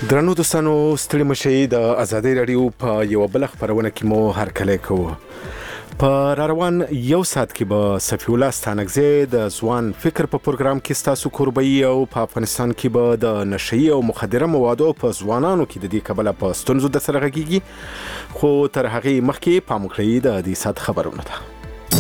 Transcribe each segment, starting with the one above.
درنو دوستانو ستړي مشئ د ازادي رادیو په یو بل خبرونه کې مو هرکلی کوو. په روان یو ساعت کې به صفی الله ستانکزی د ځوان فکر په پروګرام کې ستاسو کوربئی او په افغانستان کې به د نشئی او مخدره موادو په ځوانانو کې د دې کبله په ستونزو د سره غږیږي. خو تر هغې مخکې پام وکړئ د دې ساعت خبرونه ته.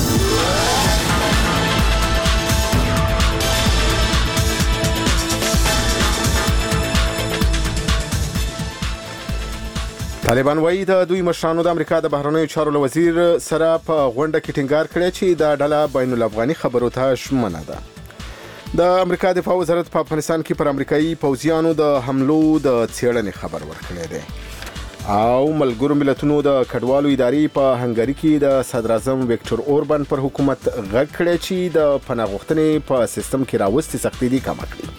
طالبان وایي د دوی مشرانو د امریکا د بهرنیو چارو له وزیر سره په غونډه کې ټینګار کړی چې دا ډله بین الافغاني خبرو ته ژمنه ده. د امریکا دفاع وزارت په افغانستان کې پر امریکایي پوځیانو د حملو د څېړنې خبر ورکړی دی. او ملګرو ملتونو د کډوالو ادارې په هنګري کې د صدر اعظم ویکټور اوربان پر حکومت غږ کړی چې د پناه غوښتنې په سیستم کې راوستې سختۍ دي کمه کړي.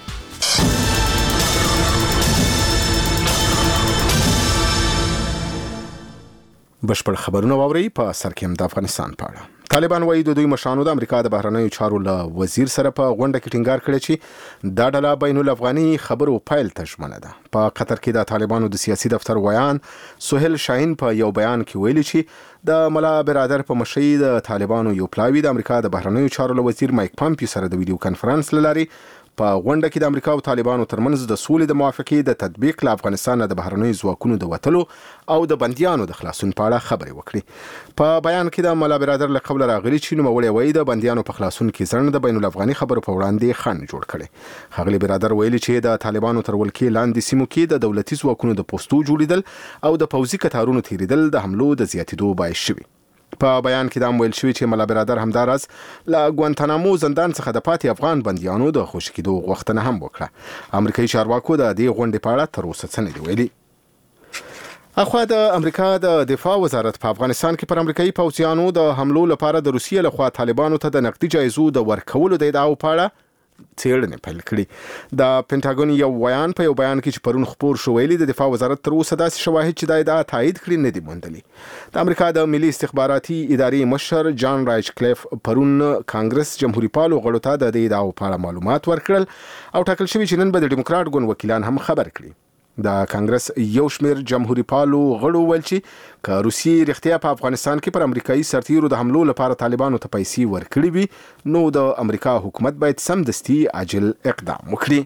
بشپړ خبرونه واوري. په سر کې هم د افغانستان په اړه طالبان وایي د دوی مشرانو د امریکا د بهرنیو چارو له وزیر سره په غونډه کې ټینګار کړی چې دا ډله بین الافغاني خبرو پایل ته ژمنه ده. په قطر کې د طالبانو د سیاسي دفتر ویان سهیل شاهین په یو بیان کې ویلي چې د ملا برادر په مشرۍ د طالبانو یو پلاوی د امریکا د بهرنیو چارو له وزیر مایک پامپیو سره د ویډیو کانفرنس له لارې په غونډه کې د امریکا او طالبانو ترمنځ د سولې د موافقې د تطبیق له افغانستان د بهرنیو ځواکونو د وتلو او د بندیانو د خلاصون په اړه خبرې وکړي. په بیان کې د ملا برادر له قبل راغلي چې نوموړی وایي د بندیانو په خلاصون کې ځنډ د بین الافغاني خبرو په وړاندې خنډ جوړ کړي. ښاغلي برادر ویلي چې د طالبانو تر ولکې لاندې سیمو کې د دولتي ځواکونو د پوستو جوړیدل او د پوځي کتارونو تیریدل د حملو د زیاتېدو باعث شوي. په بیان کې دا ویل شوی چې ملا برادر همداراز له ګوانتانامو زندان څخه د پاتې افغان بندیانو د خوشي کېدو غوښتنه هم وکړه. امریکایي چارواکو د دې غونډې په اړه تر اوسه څه نه دي ویلي. اخوا د امریکا د دفاع وزارت په افغانستان کې پر امریکایي پوځیانو د حملو لپاره د روسیې لخوا طالبانو ته د نقدي جایزو د ورکولو د ادعاو په اړه څېړنې پیل کړي. د پینټاګون یو ویان په یو بیان کې چې پرون خپور شو ویلي د دفاع وزارت تر اوسه داسې شواهد چې دا ادعا تایید کړي نه دي موندلي. د امریکا د ملي استخباراتي ادارې مشر جان رایچ کلیف پرون کانګرس جمهوریت پالو غړو ته د دې ادعاو په اړه معلومات ورکړل او ټاکل شوی چې نن به د ډیموکراټ ګوند وکیلان هم خبر کړي. د کانګرس یو شمیر جمهوریت پالو غړو ویل چې که روسیې رښتیا په افغانستان کې پر امریکایي سرتیرو د حملو لپاره طالبانو ته پیسې ورکړي وي نو د امریکا حکومت باید سمدستي عاجل اقدام وکړي.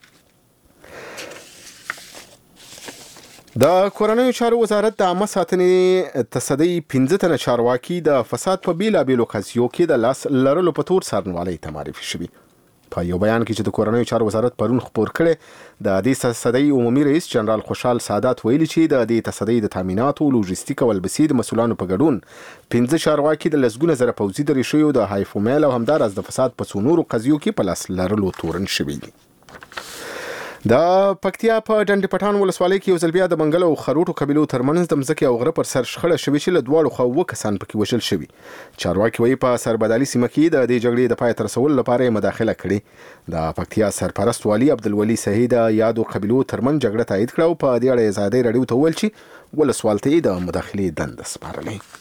د کورنیو چارو وزارت د عامه ساتنې تصدۍ 15 تنه چارواکي د فساد په بیلابیلو قضیو کې د لاس لرلو په تور څارنوالۍ ته معرفي شوي. په یو بیان کې چې د کورنیو چارو وزارت پرون خپور کړي د دې تصدۍ عمومي رئیس جنرال خوشحال سادات ویلي چې د دې تصدۍ د تامیناتو لوجستیک او البسي د مسولانو په ګډون 15 چارواکي د لسګونه زره پوځي دریشیو د هایفومیل او همداراز د فساد په څو نورو قضیو کې په لاس لرلو تورن شوي دي. د پکتیا په ډنډ پټان ولسوالۍ کې یو ځل بیا د منګل او خروټو قبیلو ترمنځ د مځکې او غره پر سر شخړه شوې چې له دواړو خواوو کسان پکې وژل شوي. چارواکي وایي په سربدالي سیمه کې د دې جګړې د پای ته رسولو لپاره یې مداخله کړې. د پکتیا سرپرست والي عبدالولي سهی د یادو قبیلو ترمنځ جګړه تایید کړه او په دې اړه یې ازادي رادیو ته وویل چې ولسوال ته یې د مداخلې دنده سپارلې.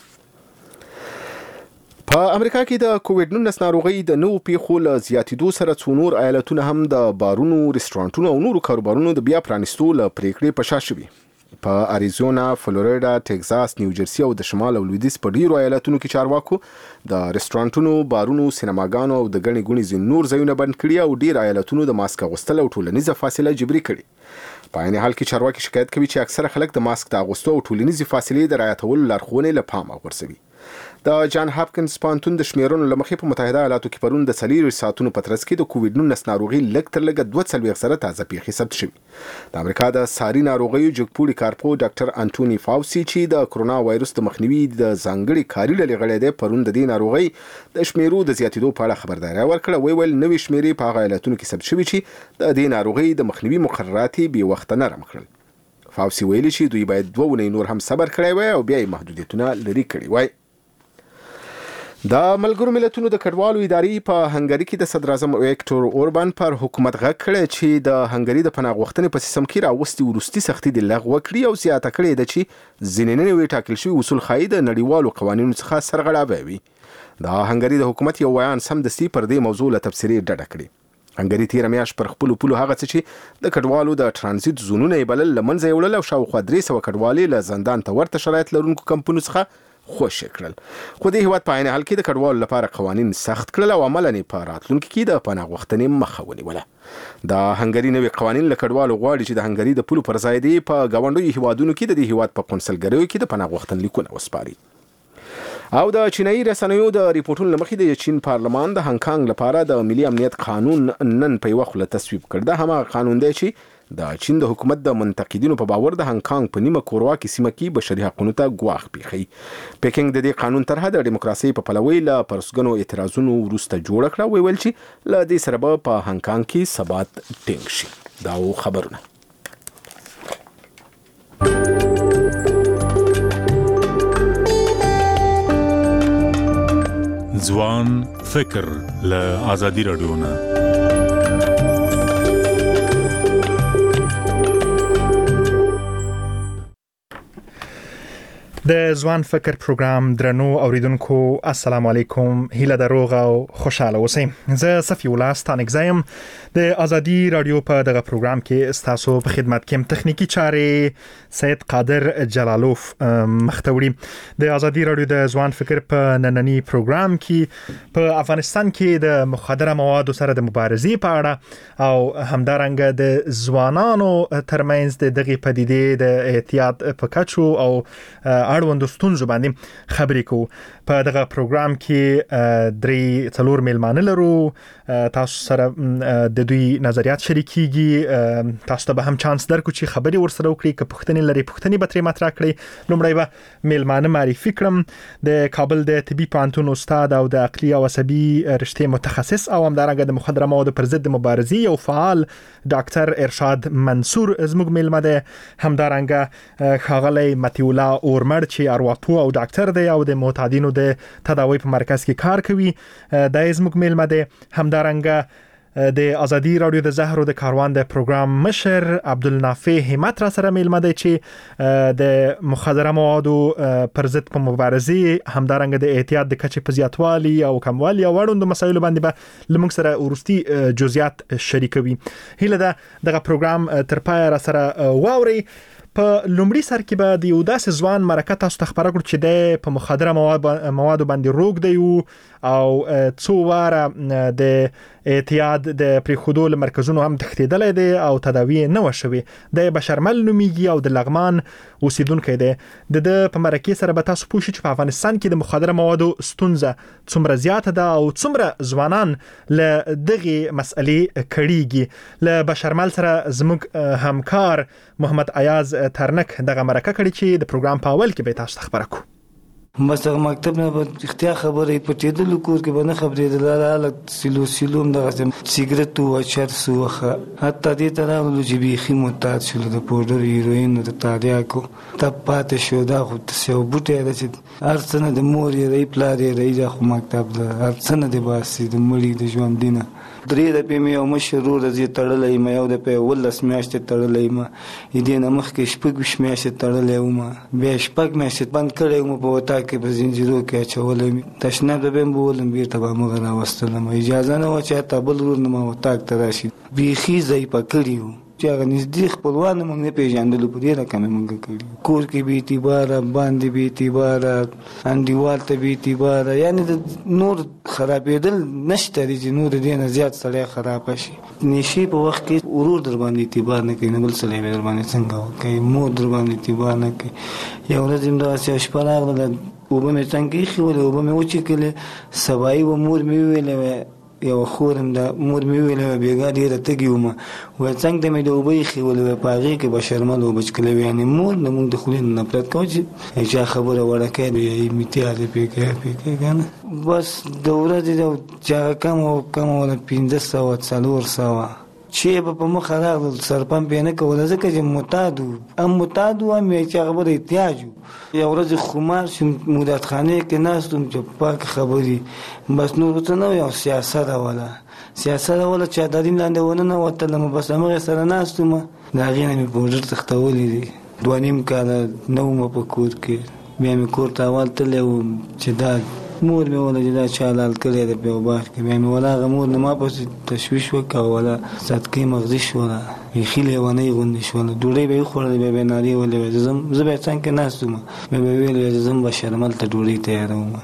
په امریکا کې د کووډ-19 ناروغۍ د نوو پیښو له زیاتېدو سره څو نور ایالتونه هم د بارونو، ریسټورانټونو او نورو کاروبارونو د بیا پرانیستو له پریکړې په شا شوي. په اریزونا، فلوریډا، ټکساس، نیوجرسي او د شمال او لویدیځ په ډیرو ایالتونو کې چارواکو د ریسټورانټونو، بارونو، سینماګانو او د ګڼې ګوڼې ځینې نور ځایونه بند کړي او ډیر ایالتونو د ماسک اغوستل او ټولنیزه فاصله جبري کړي. په عین حال کې چارواکي شکایت کوي چې اکثره خلک د ماسک د اغوستو او ټولنیزې فاصلې د رعایتولو لارښوونې له پامه غورځوي. د جان هاپکینز پوهنتون د شمیرونو له مخې په متحده ایالاتو کې پرون د 40 ساعتونو په ترڅ کې د کووډ-19 ناروغي لږ تر لږه 42 زره تازه پیښې ثبت شوي. د امریکا د ساري ناروغیو جګپوړي کارپو ډاکټر انټونی فاوسي چې د کرونا وایرس د مخنیوي د ځانګړي کاري ډلې غړی دی پرون د دې ناروغي د شمیرو د زیاتېدو په اړه خبرداری ورکړه. ویل نوې شمیرې په هغه ایالتونو کې ثبت شوي چې د دې ناروغي د مخنیوي مقررات یې بې وخته نرم کړل. فاوسي ویلي چې دوی باید 2 ونې نور هم صبر کړی وای او بیا یې محدودیتونه لرې کړي وای. د ملګرو ملتونو د کډوالو ادارې په هنګري کې د صدر اعظم ویکټور اوربان پر حکومت غږ کړی چې د هنګري د پناه غوښتنې په سیستم کې راوستي وروستي سختي د لغوه کړي او زیاته کړې ده چې ځینې نوي ټاکل شوي اصول ښایي د نړیوالو قوانینو څخه سرغړاوی وي. د هنګري د حکومت یو ویان سمدستي پر دې موضوع له تبصرې ډډه کړې. هنګري تیر میاشت پر خپل پولو هغه څه چې د کډوالو د ترانزیت زونونه یې بلل لمنځه یوړل او شاوخوا 300 کډوالې له زندان ته ورته شرایط لرونکو کمپونو څخه خوشي کړل. خو د هیواد په عین حال کې د کډوالو لپاره قوانین سخت کړل او عملاً په راتلونکي کې د پناه غوښتنې مخه ونیوله. د هنګري نوي قوانین له کډوالو غواړي چې د هنګري د پولو پر ځای دی په ګاونډیو هیوادونو کې د دې هیواد په قونسلګریو کې د پناه غوښتنې لیکونه وسپاري. او د چینایي رسنیو د ریپورتونو لمخې د چین پارلمان د هانګ کانګ لپاره د ملي امنیت قانون نن په یوه خوله تصویب کړ. دا هماغه قانون دی چې د چین د حکومت د منتقدینو په باور د هانګ کانګ په نیمه کورواکي سیمه کې بشري حقوقو ته ګواښ پیښي. پیکینګ د دې قانون طرحه د دیموکراسي په پلوي له پرسګنو اعتراضونو وروسته جوړ کړه. ویل چې له دې سره به په هانګ کانګ کې ثبات ټینګ شي. دا خبرونه ځوان فکر له آزادي رادیو نه. د ځوان فکر پروګرام درنو اوریدونکو السلام علیکم. هیله دروغ او خوشاله اوسئ. زه صفی الله ستانک زایم. د آزادي رادیو په دغه پروګرام کې تاسو په خدمت کې تخنیکی چارې سید قادر جلالوف مختوري. د آزادي رادیو د ځوان فکر په نننی پروګرام کې په افغانستان کې د مخدره موادو سره د مبارزې په اړه او همدارنګه د ځوانانو ترمنځ د دغه پدیدې د احتیاط په کچو او اړوندو ستونزو باندې خبرې کوو. په دغه پروګرام کې 3-4 میلمانه لرو. تاسو سره د دوی نظریات شریکيږي. تاسو ته به هم چانس درکو چې خبري ورسره وکړي. که پوښتنې لري پوښتنې به ترې مطرح کړئ. لومړی به میلمانه معرفي کړم. د کابل د طبي پوهنتون استاد او د عقلي او عصبي رشتې متخصص او همدارنګه د مخدره موادو پر ضد مبارزې او فعال ډاکټر ارشاد منصور زموږ میلمه ده. همدارنګه ښاغلی متي الله اورمړ چې ارواپوه او ډاکټر دی او د معتادینو د تداوی په مرکز کې کار کوي. د زموږ میلمه ده. همدارنګه د آزادي رادیو د زهرو د کاروان د پروګرام مشر عبدالنافع همت را سره میلمه دی چې د مخدره موادو پر ضد په مبارزې همدارنګه د احتیاط د کچې په زیاتوالي او کموالي او اړوندو مسایلو باندې به لمونږ سره ورستي جزئیات شریکوي. هیله ده دغه پروګرام تر پای را سره واوري. په لومړي سر کې به د یو داسې ځوان مرکه تاسو ته خبره کړو چې د په مخدره موادو باندې روږ دی او څو واره د احتیاط د پریخودو مرکزونو هم تختیدل دي او تداوی نه وشوي. د بشرمل نومیږي او د لغمان اوسیدونکو دی. د په مرکه سره به تاسو پوښتنه چې په افغانستان کې د مخدره موادو ستونزه څومره زیاته ده او څومره ځوانان له دغه مسلې کړيږي. له بشرمل سره زموږ همکار محمد ایاز ترنک دغه مرکه کړي چې د پروګرام په اول کې به تاسو خبره کو. بس مکتب نه په اختیار خبرې پټېدل کور کې باندې خبرې دلاله سیلوم دغه سیګریټ او چرس وخه حتی دې ته راغلو چې بيخي متعد شول د پودر هیروین د تاریاکو ته پاتې شو. دا خو څه بوټي د چې ارڅنه د مور یې ری پلا دی د خو مکتب د ارڅنه د باسي د مړي د ژوند دینه 3 د پېمې او مشرور د زی تړلې ما یو د په ولس میاشتې تړلې ما دې نه مخ کې شپږ میاشتې تړلې ما بیا شپږ میاشتې بند کړې ما په وتا کې په زنجیرو کې چولې تشنه د بیم بولم بیرته به مغه راوستلم. اجازه نه و چې تابل ور نه ما وتا کې راشي بيخي ځای پکړیو چې هغه نږدې خپلوان موږ نه پیژندلو په دې رقم موږ کړی. کور کې به اعتبار باندې به اعتبار انډیوال ته به اعتبار یعنی د نور خرابېدل نشته چې نور دې نه زیات سړی خراب شي. نشي په وخت کې ورور در باندې اعتبار نه کوي نه بل سړی در باندې څنګه کوي. مور در باندې اعتبار نه کوي. یو ورځ هم دا چې شپه راغله او به مې څنګه خېول او به مې وچې کله سبای و مور مې ویلې یو خورم د مور مې ویلې بیګا ډیره تګیوم و څنګه مې د وبې خېول په پاغي کې بشرمل او بچکلې یعنی مور نه مونږ د خلین نه پرد کوي چې خبره ورکه دی میتیاله پیګه کنه بس د ورځې د چا کم ولا 1500 چې په مخ راغل سرپم به نه کول ځکه چې متادو هم چې خبره احتیاج یو ورځ خمار شم مودت خانه کې ناستم چې پاک خبري بس نور څه نه یو سیاست ولا چې د دین لاندې ونه نه وتلم بس هغه سره ناستم دا غینه مې بوجر تختولې دي 2.5 کال نو مې په کور کې بیا مې کور ته اول تل چې دا مور مې ولا چې دا چا حلال کړی دی په باغ کې مې ولا هغه مور نه ما پسې تشویش وکړ ولا صدقې مغزي شوله بیخي لیونۍ غوندې شوله ډوډۍ به یې خوړلې بیا به یې نارې ویلې زه به یې څنګ کې ناست وم بیا به یې ویل چې زه هم به شرمل ته ډوډۍ تیاروم.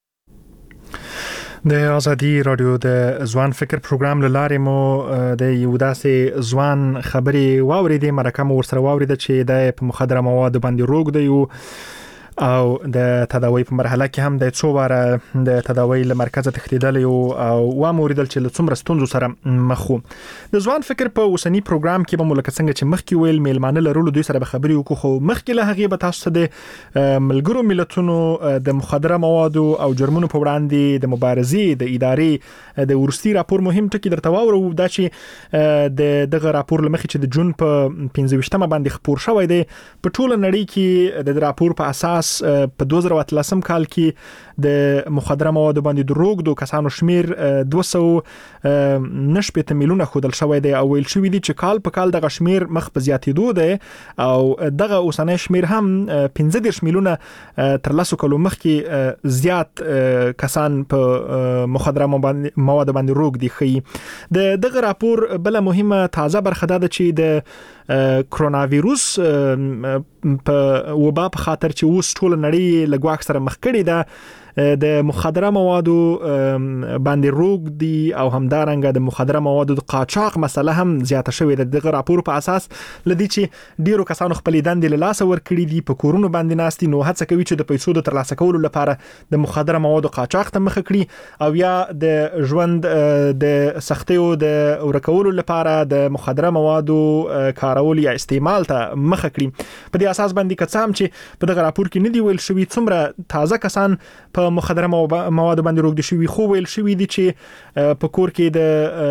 د ازادي رادیو د ځوان فکر پروګرام لاره مو د یو داسې ځوان خبري واوریدې مرکه مو ورسره واوریده چې د په مخدره مواد باندې روغ دی او د تداوی په مرحله کې هم د څو واره د تداوی له مرکزه تښتیدل او واموریدل چې له څومره ستونزو سره مخ وو. د ځوان فکر په اوسنی پروګرام کې به ملک څنګه چې مخکې ویل میلمانه لرلو دوی سره به خبري وکړو خو مخکې له هغه به تاسو د ملګرو ملتونو د مخدره مواد او جرمونو په وړاندې د مبارزې د ادارې د ورستي راپور مهم ټکی درته واورو دا چې دغه راپور لمخې چې د جون په 15مه باندې خبر شوی دی په ټوله نړۍ کې د راپور په اساس په 2013 کال کې د مخدره مواد باندې د روغدو کسانو شمیر 290 میلیونه خودل شوی دی او ویل شوی دی چې کال په کال دغه شمیر مخ په زیاتېدو دی او دغه اوسنۍ شمیر هم 15 میلیونه تر لاسو کلو مخکې زیات کسان په مخدره مواد باندې روغ دي خي. دغه راپور بل مهمه تازه برخه ده چې د کرونا وایروس په وبا په خاطر چې اوس ټول نړۍ لګواک سره مخ کړي ده د مخدره موادو باندې روغ دي او همدارنګه د مخدره موادو د قاچاق مسله هم زیاته شوې ده. دغه راپور په اساس لدی چې ډیرو کسانو خپل دندې له لاس ور کړی دي په کورونو باندې ناستي نو هڅه کوي چې د پیسو د ترلاسه کولو لپاره د مخدره موادو قاچاق ته مخ کړي او یا د ژوند د سختیو د ورکولو لپاره د مخدره موادو کارول یا استعمال ته مخ کړي. په دې اساس باندې کڅام چې په دغه راپور کې نه دی ویل شوی څومره تازه کسان په مخدره مواد باندې روغ دي شوی خو ویل شوی دي چې په کور کې د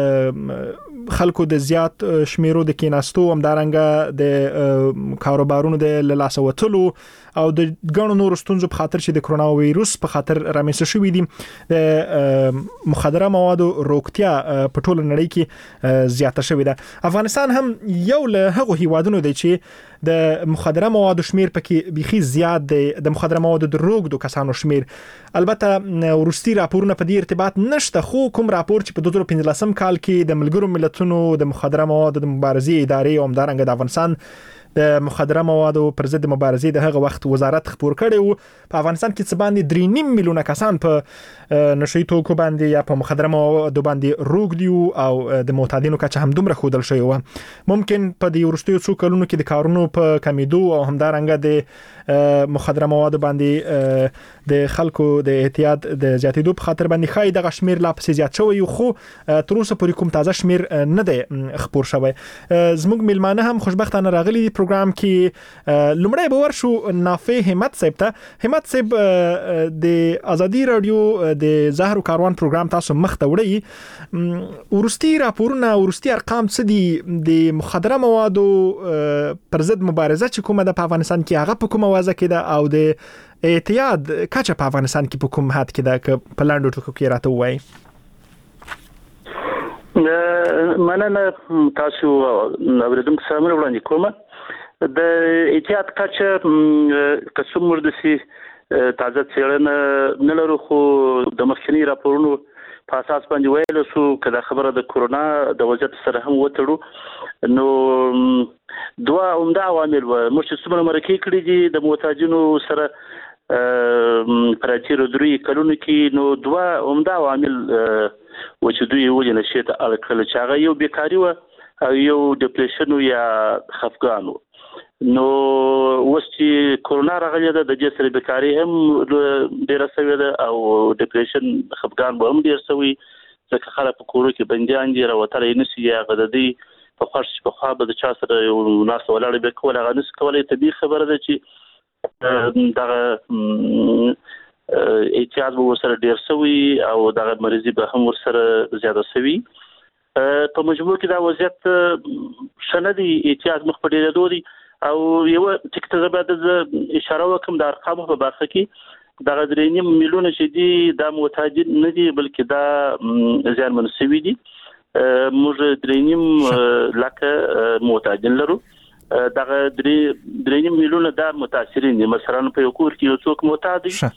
خلکو د زیات شمیرو د کیناستو همدارنګه د کاروبارونو د لاس وتلو او د ګڼو نورو ستونزو په خاطر چې د کرونا وایروس په خاطر رامنځته شوی دي د مخدره موادو روغتیا په ټوله نړۍ کې زیاته شوې ده. افغانستان هم یو له هغو هیوادونو دی چې د مخدره موادو شمیر پکې بيخي زیات دی د مخدره موادو د روغدو کسانو شمیر. البته ورستي راپورونه په دې ارتباط نشته خو کوم راپور چې په 2015 کال کې د ملګرو ملتونو د مخدره موادو د مبارزې ادارې او همدارنګه د افغانستان د مخدره موادو پر ضد مبارزې د هغه وخت وزارت خبر کړی و په افغانستان کې څه باندې 3.5 میلیونه کسان په نشئی توکو باندې یا په مخدره موادو باندې روغ دي او د معتادینو کچه هم دومره خودل شوی و. ممکن په دې ورستیو څو کلونو کې د کارونو په کمیدو او همدارنګه د مخدره موادو باندې د خلکو د احتیاط د زیاتېدو په خاطر باندې خای دغه شمیر لا پسې زیات شوی خو تر اوسه پورې کوم تازه شمیر نه دی خبر شوی. زموږ میلمانه هم خوشبختانه راغلي دي پروګرام کې. لومړی به ورشو نافع همت صاحب ته. همت صاحب د ازادي رادیو د زهر کاروان پروګرام تاسو مخ ته وړي ورستي راپورونه ورستي ارقام څه دي د مخدره موادو پر ضد مبارزه چې کومه د افغانستان کې هغه په کومه وضع کې ده او د اعتیاد کچه په افغانستان کې په کوم حد کې ده که په لاندو ټکو کې راته وایي. مننه تاسو اوریدونکو سره وړاندې کوم. د اعتیاد کچه قسم مردسي تازه څېړنه نه لرو خو د مخکنی راپورونو په اساس باندې ویل شو کله خبره د کرونا د وضعیت سره هم وتړو نو دوه عمده عوامل و موږ څومره مرکې کړې دي د معتادینو سره پراتیر درې کلونو کې نو دوه عمده عوامل و چې دوی ولې نشي ته الکل چې هغه یو بیکاری و او یو ډیپریشن یا خفګان و. نو اوس چې کرونا راغلی ده د دې سره بیکاری هم ډیره شوې ده او ډیپریشن خفګان به هم ډیر شوی ځکه خلک په کورو کې بندیان دي راوتلی نشي یا هغه د دوی په خوښ په خوا به د چا سره یو ناست ولاړ به کول هغه نشي کولی. طبیعي خبره ده چې دغه احتیاط به ورسره ډیر شوی او دغه مریضي به هم ورسره زیاده شوی. په مجموع کې دا وضعیت ښه نه دی احتیاط مخ په ډیرېدو دی او یو ټیک ته باید اشاره وکړم د ارقامو په برخه کې دغه 3.5 میلیونه چې دي دا معتادین نه دي بلکې دا زیانمن شوي دي. موږ 3.5 لکه معتادین لرو. دغه 3.5 میلیونه دا متاثرین دي. مثلا په یو کور کې یو څوک معتاد دي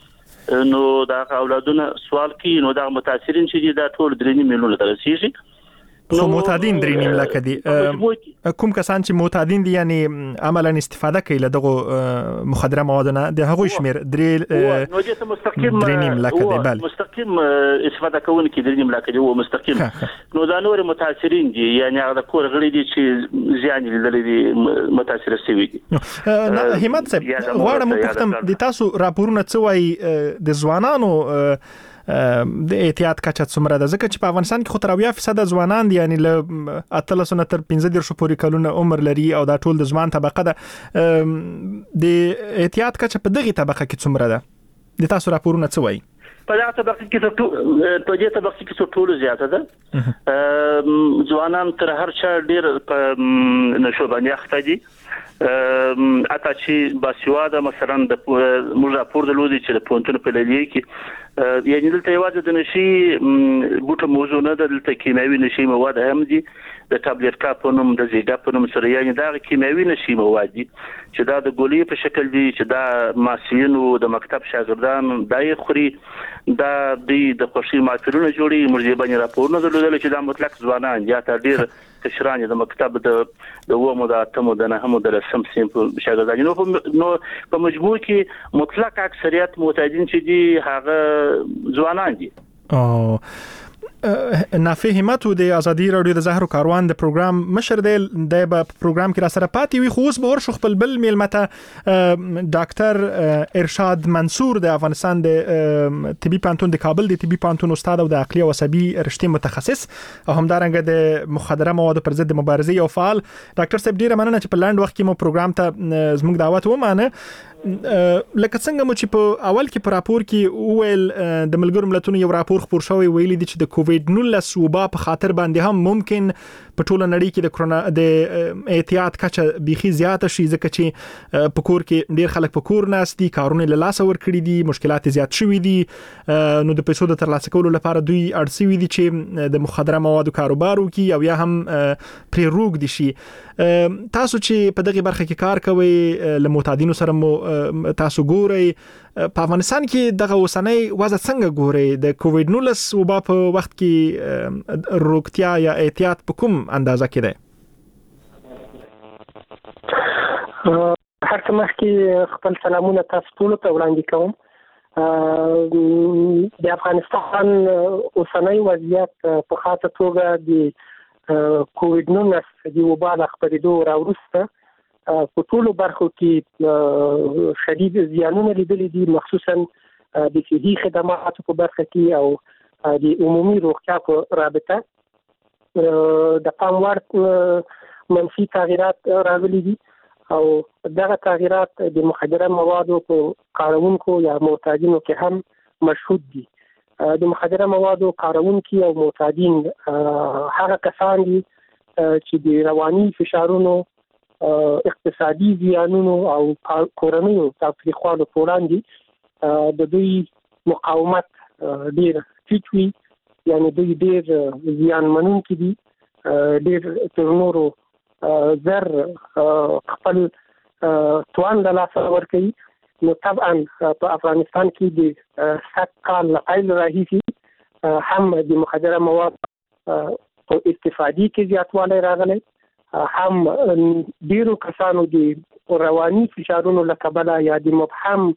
نو دا اولادونه سوال کوي نو دا متاثرین چې دا ټول 3 میلیونه ته رسیږي خو معتادین 3 لک دي کوم کسان چې معتادین دي یعنی عملا استفاده کوي له دغه مخدره موادونه د هغوی شمیر 3 نو چې مستقیم لک دي بل مستقیم استفاده کوونکي 3 لک دي او مستقیم نو دا نور متاثرین دي یعنی هغه کور غړي دي چې زیان لیدل دي متاثر شوي دي همت صاحب غواړم پوښتم د تاسو راپورونه څه وایي د ځوانانو د احتیاط کچه څومره ده ځکه چې په افغانستان کې خو تر 80% ځوانان دي یعنی له 13 تر 15 پورې کلونه عمر لري او دا ټول د ځوان طبقه ده د احتیاط کچه په دغه طبقه کې څومره ده د تاسو راپورونه څه وایي په دغه طبقه کې ټول زیاته ده ځوانان تر هر چا ډیر په نشو باندې اخته دي اته چې باسواده مثلا د موږ راپور درلودي چې د پونتون په لړۍ کې یعنی دلته یوازې د نشي بوټه موضوع نه دلته کیمیاوي نشي مواد هم دي د ټابلیټ کاپونم د زیګا پونم سره یعنی دا کیمیاوي نشي مواد دي چې دا د ګولې په شکل دي چې دا ماسینو د مکتب شاګردان دای خوري دا د خوشي ماترونه جوړي موږ باندې راپورونه درلودل چې دا مطلق ځوانان یا تر ډیر کشران د مکتب د ومو د اتمو د نهمو د رسم سیم شاګردان نو په مجموع کې مطلق اکثریت معتادین چې دي هغه ځوانان دي نافع همت د ازادي رادیو د زهر کاروان د پروګرام مشر دی د پروګرام کې را سره پاتې وي خو اوس به ورشو خپل بل میلمته ډاکټر ارشاد منصور د افغانستان د طبي پانتون د کابل د طبي پانتون استاد او د عقلي او عصبي رشتې متخصص او همدارنګه د مخدره موادو پر ضد مبارزې او فعال ډاکټر صاحب ډیره مننه چې په لاند وخت کې مو پروګرام ته زموږ دعوت ومانه لکه څنګه مو چې په اول کې په راپور کې ویل د ملګرو ملتونو یو راپور خبر شوی ویلي دی چې د کووډ 19 وبا په خاطر باندې هم ممکن په ټوله نړۍ کې د کرونا د احتیاط کچه بيخي زیاته شي ځکه چې په کور کې ډیر خلک په کور ناست دي کارونه له لاس ور کړی دي مشکلات زیات شوي دي نو د پیسو د ترلاسه کولو لپاره دوی اړسوي دي چې د مخدره موادو کاروبار وکړي او یا هم پرې روغ دي شي تاسو چې په دغه برخه کې کار کوئ له معتادینو سره مو تاسو ګورئ په افغانستان کې دغه اوسنۍ وضع څنګه ګورئ د کووډ 19 وبا په وخت کې روغتیا یا احتیاط په کوم اندازه کې ده هر څه مخکې خپل سلامونه تاسو ټول ته وړاندې کوم د افغانستان اوسنۍ وضعیت په خاطر توګه د کووډ 19 د وبا د خپرېدو راوروسته په ټولو برخو کې شدید زیانونه لیدلي دي مخصوصا د صحي خدماتو په برخه کې او د عمومي روغتیا په رابطه د پام وړ منفي تغیرات راغلي دي او دغه تغیرات د مخدره موادو په کارونکو یا معتادینو کې هم مشهود دي د مخدره موادو کارونکي او معتادین هغه کسان دي چې د رواني فشارونو اقتصادي زیانونو او کورنیو تاوتریخوالو په وړاندې د دوی مقاومت ډیر ټیټ وي یعنی دوی ډیر زیان منونکي دي ډیر تر نورو زر خپل توان د لاسه ورکوي نو طبعا په افغانستان کې د 7 کال لپاره راهیسي هم د مخدره مواد په استفادې کې زیاتوالی راغلی هم ډیرو کسانو د رواني فشارونو له کبله یا د مبهم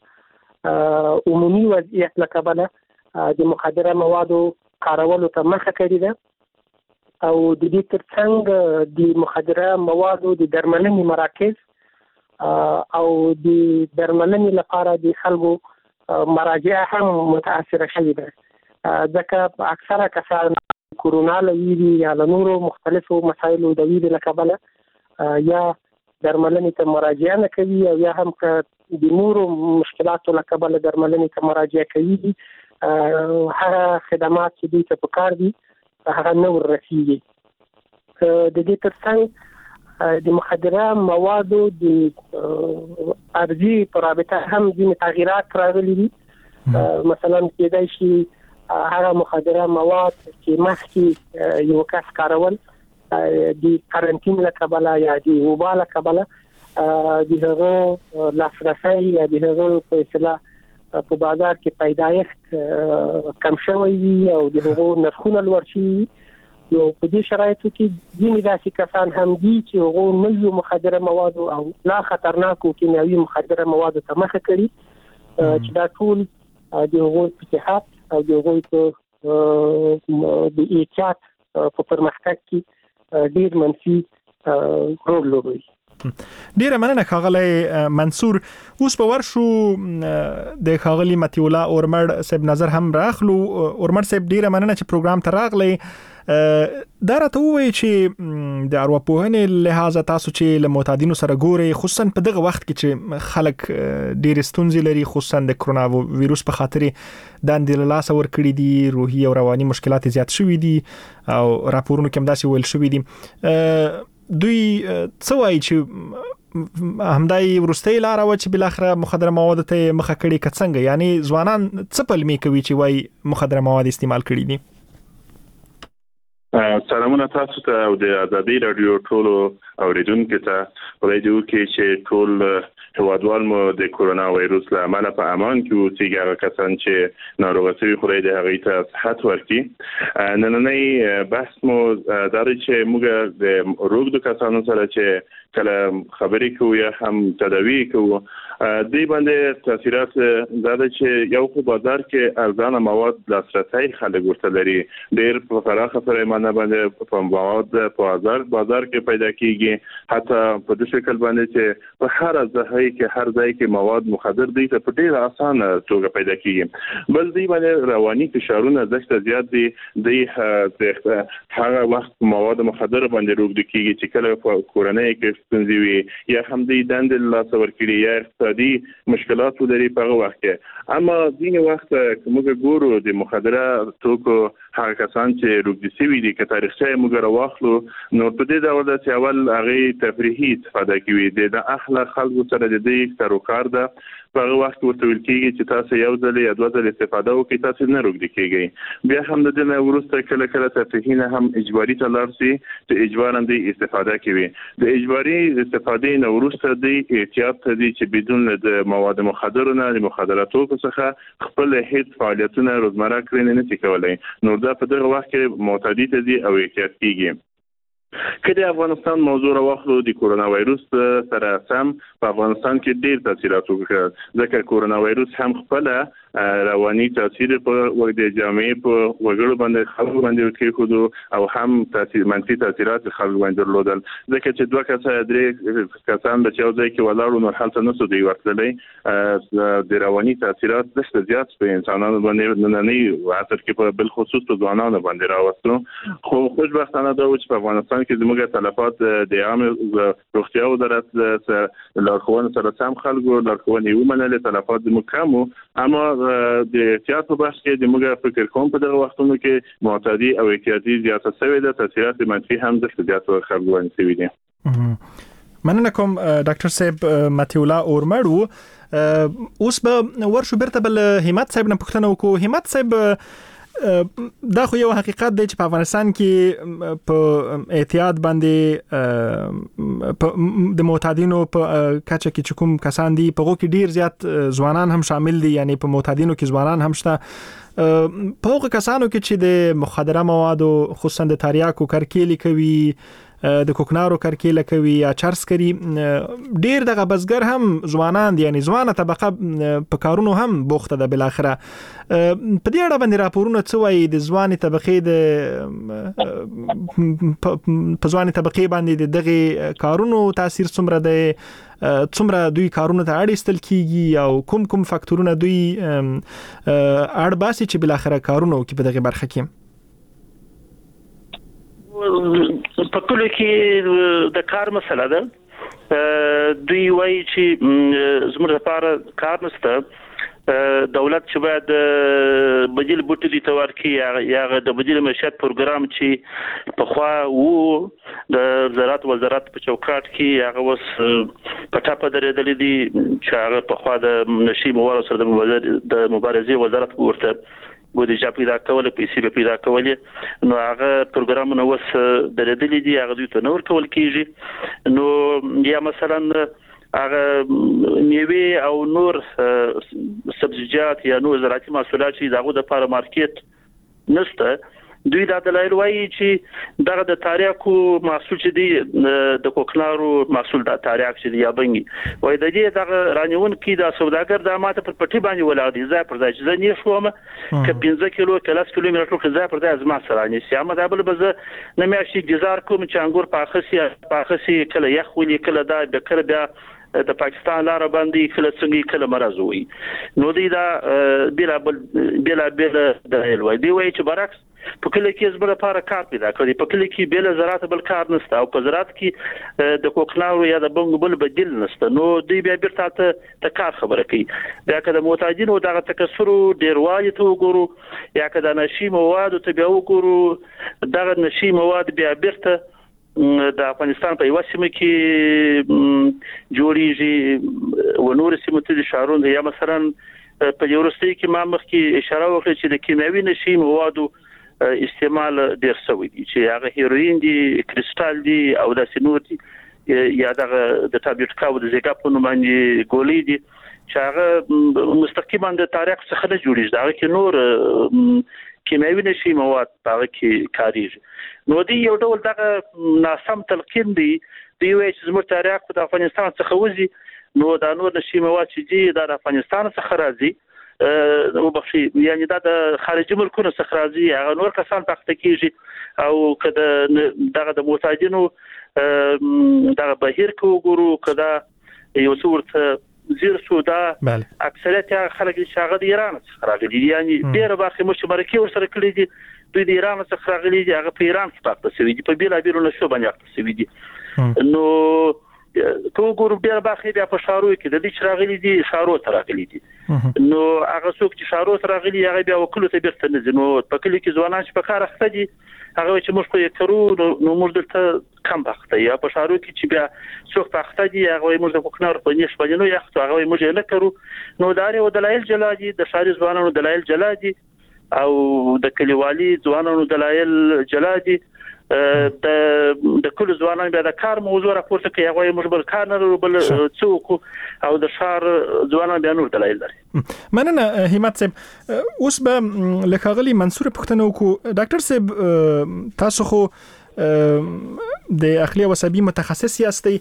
عمومي وضعیت له کبله د مخدره موادو کارولو ته مخه کړې ده او د دې ترڅنګ د مخدره موادو د درملنې مراکز او د درملنې لپاره د خلکو مراجع هم متاثره شوي ده ځکه اکثره کسان کورونا لویری یا نورو مختلفو مسایلو د ویری لکبله یا درملنې ته مراجعه نه کوي او یا هم د نورو مشکلاتو لکبله درملنې ته مراجعه کوي هغه خدمات چې دوی ته پکار دي هغه نه ورسیږي د دې ترڅنګ د مخدره موادو د ارزي په رابطه هم ځینې تغییرات راغلي دي مثلا کېدای شي هغه مخدره مواد چې مخکې یو کس کارول د کارانتین له کبله یا د وبا له کبله د هغه لاسرسی یا د هغه په اصطلاح په بازار کې پیدایښت کم شوی وي او د هغو نرخونه لوړ شي. نو په دې شرایطو کې ځینې داسې کسان هم دي چې هغو نویو مخدره موادو او لا خطرناکو کیمیاوي مخدره موادو ته مخه کړي چې دا ټول د هغو په صحت او د هغو په د احتیاط په پرمختګ کې ډېر منفي رول لوبوي. ډیره مننه ښاغلی منصور. اوس به ورشو د ښاغلي مطیع الله اورمړ صاحب نظر هم راخلو. اورمړ صاحب ډیره مننه چې پروګرام ته راغلی. دا راته ووایي چې د ارواپوهنې لحاظه تاسو چې له معتادینو سره ګورئ، خصوصا په دغه وخت کې چې خلک ډېرې ستونزې لري، خصوصا د کرونا ویروس په خاطر دندې له لاسه ورکړي دي، روحي او رواني مشکلات زیات شوي دي او راپورونو کې هم داسې ویل شوي دي. دوی څه وایي چې همدای ورستۍ لاره و چې بالاخره مخدره مواد ته مخه کړي که څنګه؟ یعنی ځوانان څه پلمې کوي چې وایي مخدره مواد استعمال کړي دي؟ سلامونه تاسو ته او د ازادي رادیو ټولو اوریدونکو ته. خدای دې وکړي چې ټول هیوادوال مو د کرونا وایروس له امله په امان کې اوسېږي. هغه کسان چې ناروغه شوي خدای دې هغوی ته صحت ورکړي. نننی بحث مو دا دی چې موږ د روږدو کسانو سره چې کله خبرې کوو یا هم تداوی کوو، دوی باندې تاثیرات دا ده چې یو خو بازار کې ارزانه مواد لاسرسی خلک ورته لري. ډېر په پراخه پیمانه باندې په مواد په بازار کې پیدا کېږي. حتی په دې شکل باندې چې په هر ځای کې مواد مخدر دی ته په ډېره اسانه توګه پیدا کېږي. بل دوی باندې رواني فشارونه زښته زیات دي. دوی هغه وخت مواد مخدر باندې روږدي کېږي چې کله په کورنۍ کې ستونزې وي یا هم دوی دندې له لاسه ورکړي یا اقتصادي مشکلات ولري په هغه وخت کې. اما ځینې وخت که موږ ګورو د مخدره توکو هغه کسان چې روږدي شوي دي، که تاریخچه یې موږ راواخلو، نو په دې ډول ده چې اول هغې تفریحي استفاده کوي. د اهله خلکو سره د دې سروکار ده. په هغه وخت ورته ویل کېږي چې تاسو یو ځل یا دوه ځل استفاده وکړئ، تاسو نه روږدي کېږئ. بیا هم د دې نه وروسته کله تفریحي نه هم اجباري ته لاړ شي چې اجباراً دوی استفاده کوي. د اجباري استفادې نه وروسته دوی احتیاط ته دي چې بدون د مواد مخدرو نه د مخدره توکو څخه خپل هیڅ فعالیتونه روزمره کړنې نشي کولی. نو دا په دغه وخت کې معتادي ته دي او احتیاط کېږي. که د افغانستان موضوع راواخلو، د کرونا وایروس سره سم په افغانستان کې ډېر تاثیرات وکړل، ځکه کرونا وایروس هم خپله رواني تاثیر په د جامعې په وګړو باندې خلکو باندې وکړو او هم منفي تاثیرات خلکو باندې درلودل. ځکه چې دوه کسه درې کسان به چې یو ځای کې ولاړو نو هلته نسو دوی ورتللی. د رواني تاثیرات زښته زیات په انسانانو باندې نننی عصر کې په بالخصوص په ځوانانو باندې راوستو. خو خوشبختانه دا و چې په افغانستان کې زموږ تلفات د عامه روغتیا وزارت لارښوونو سره سم خلکو لارښوونې ومنلې، تلفات زموږ کم وو. اما د احتیاط په بحث کې د موږ فکر کوم په دغه وختونو کې معتادي او احتیاطي زیاته شوې ده. تاثیرات منفي هم زښته زیات خلکو باندې شوي دي. مننه کوم ډاکټر صاحب مطیع الله اورمړ. اوس به ورشو بیرته بل همت صاحب نه پوښتنه وکړو. همت صاحب، دا خو یو حقیقت دی چې په افغانستان کې په احتیاط باندې د معتادینو په کچه کې چې کوم کسان دي په هغو کې ډیر زیات ځوانان هم شامل دي. یعنی په معتادینو کې ځوانان هم شته. په هغو کسانو کې چې د مخدره موادو خصوصا د تریاکو کرکیلې کوي، د کوکنارو کرکیله کوي یا چرس کوي، ډیر دغه بزګر هم ځوانان دي. یعنی ځوانه طبقه په کارونو هم بوخته ده. بالاخره په دې اړه باندې راپورونه څه وایي؟ د ځوانې طبقې په ځوانې طبقې باندې د دغه کارونو تاثیر څومره دی؟ څومره دوی کارونه ته اړ ایستل کیږي او کوم فاکتورونه دوی اړ باسي چې بالاخره کارونه وکړي په دغه برخه کې؟ په ټولو کې د کار مسله ده. دوی وایي چې زموږ لپاره کار نشته. دولت چې باید بدیل بوټي دي ته ورکړي یا د بدیل معیشت پروګرام چې پخوا وو د زراعت وزارت په چوکاټ کې، هغه اوس په ټاپه درېدلي دي چې هغه پخوا د نشي موادو سره د مبارزې وزارت ورته بودیجه پیدا کوله، پیسې به پیدا کولې. نو هغه پروګرامونه اوس درېدلي دي، هغه دوی ته نه ورکول کېږي. نو یا مثلا هغه میوه او نور سبزیجات یا نور زراعتي محصولات چې دغه د لپاره مارکیټ نشته دوی دا دلایل وایي چې دغه د تاریخو محصول چې دی د کوکنارو محصول د تاریخ چې دی یا بنګي وایي د دې دغه رانیون کې د سوداګر د ماته پر پټي باندې ولاړ دي ځای پر ځای چې زه نه شوم ک 15 کیلو کلاس کیلومتر کې ځای پر ځای ازما سره نه سیمه دا بل بز نه مې شي ګزار کوم چې انګور پاخسي کله یخ ولي کله دا د کله بیا د پاکستان لار باندې کله څنګه کله مرز وي نو دی دا بلا د وای دی وای چې برعکس په کله کې زبر لپاره کار پیدا کړی په کله کې بل زراعت بل کار نشته او په زراعت کې د کوکنارو یا د بنګ بل بدیل نشته نو دی بیا بیرته ته کار خبره کوي دا که د محتاجینو دغه تکثر ډیروالي ته وګورو یا که د نشي مواد ته بیا وګورو دغه نشي مواد بیا بیرته د افغانستان په یو سیمه کې جوړیږي و نور سیمه ته اشاره یا مثلا په یورستي کې ما مخکې اشاره وکړه چې د کیمیاوي نشي موادو استعمال ډیر شوی دي چې هغه هیروین دي کریسټال دي او د سينور دي یا د ټابلیټ کاو د زیګا په نوم باندې ګولې دي چې هغه مستقیما د تاریخ څخه نه جوړیږي دا کې نور کیمیاوي نشي مواد هغه کې کاریږي نو دی یو ډول دغه ناسم تلقین دی وایي چې زموږ تاریخ د افغانستان څخه وځي نو دا نور نشي مواد چې دي د افغانستان څخه راځي نو بخشي یعنی دا د خارجي ملکونو څخه راځي هغه نور کسان پخته کیږي او کله دغه د محتاجینو دغه بهیر کو ګورو کدا یو څورته زیر سودا اکثریت خلک چې هغه د ایران څخه راغلي یعنی ډیره برخه مشترکي ورسره کړی دي دوی د ایران څخه راغلي دي هغه په ایران کې پخته شوی دي په بیلا بیرو نشو باندې پخته شوی دي نو کو ګورو ډیره برخه بیا په شارو کې د دې چې راغلي دي شارو ته راغلي دي نو هغه څوک چې شارو ته راغلي هغه بیا وکړو ته بیرته نه نو په کلی کې ځوانان چې په کار اخته دي هغه چې موږ په کرو نو موږ دلته کم بخته یا په شارو کې چې بیا څوک په اخته دي هغه موږ د کوکنار په نش باندې نو یخت هغه موږ نه کرو نو داري او دلایل جلادي د شاري ځوانانو دلایل جلادي او د کلیوالي ځوانانو دلایل جلادي د کل ځوانان بیا د کار موضوع راپورته کوي هغه موږ بل کار نه لرو بل څوک او د شهر ځوانان بیا نور دلایل لري مننه همت صاحب اوس به لکاغلی منصور پښتنو کو ډاکټر صاحب تاسو خو د اخلاقي او عصبي متخصص یاستئ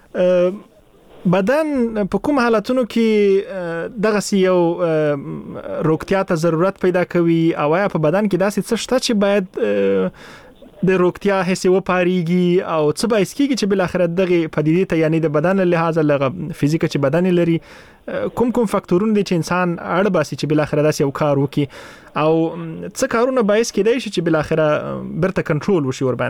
بدن په کوم حالتونو کې دغه یو روغتیا ته ضرورت پیدا کوي او یا په بدن کې داسې څه شته چې باید د روغتیا هڅه وپاریږي او څه باعث کیږي چې بل اخرت دغه پدیدې ته یعنی د بدن له لحاظ لغه فزیکه چې بدن لري کوم فاکتورونه دي چې انسان اړ باسي چې بل اخرت داسې یو کار وکي او څه کارونه باعث کیدای شي چې بل اخرت برته کنټرول وشي ور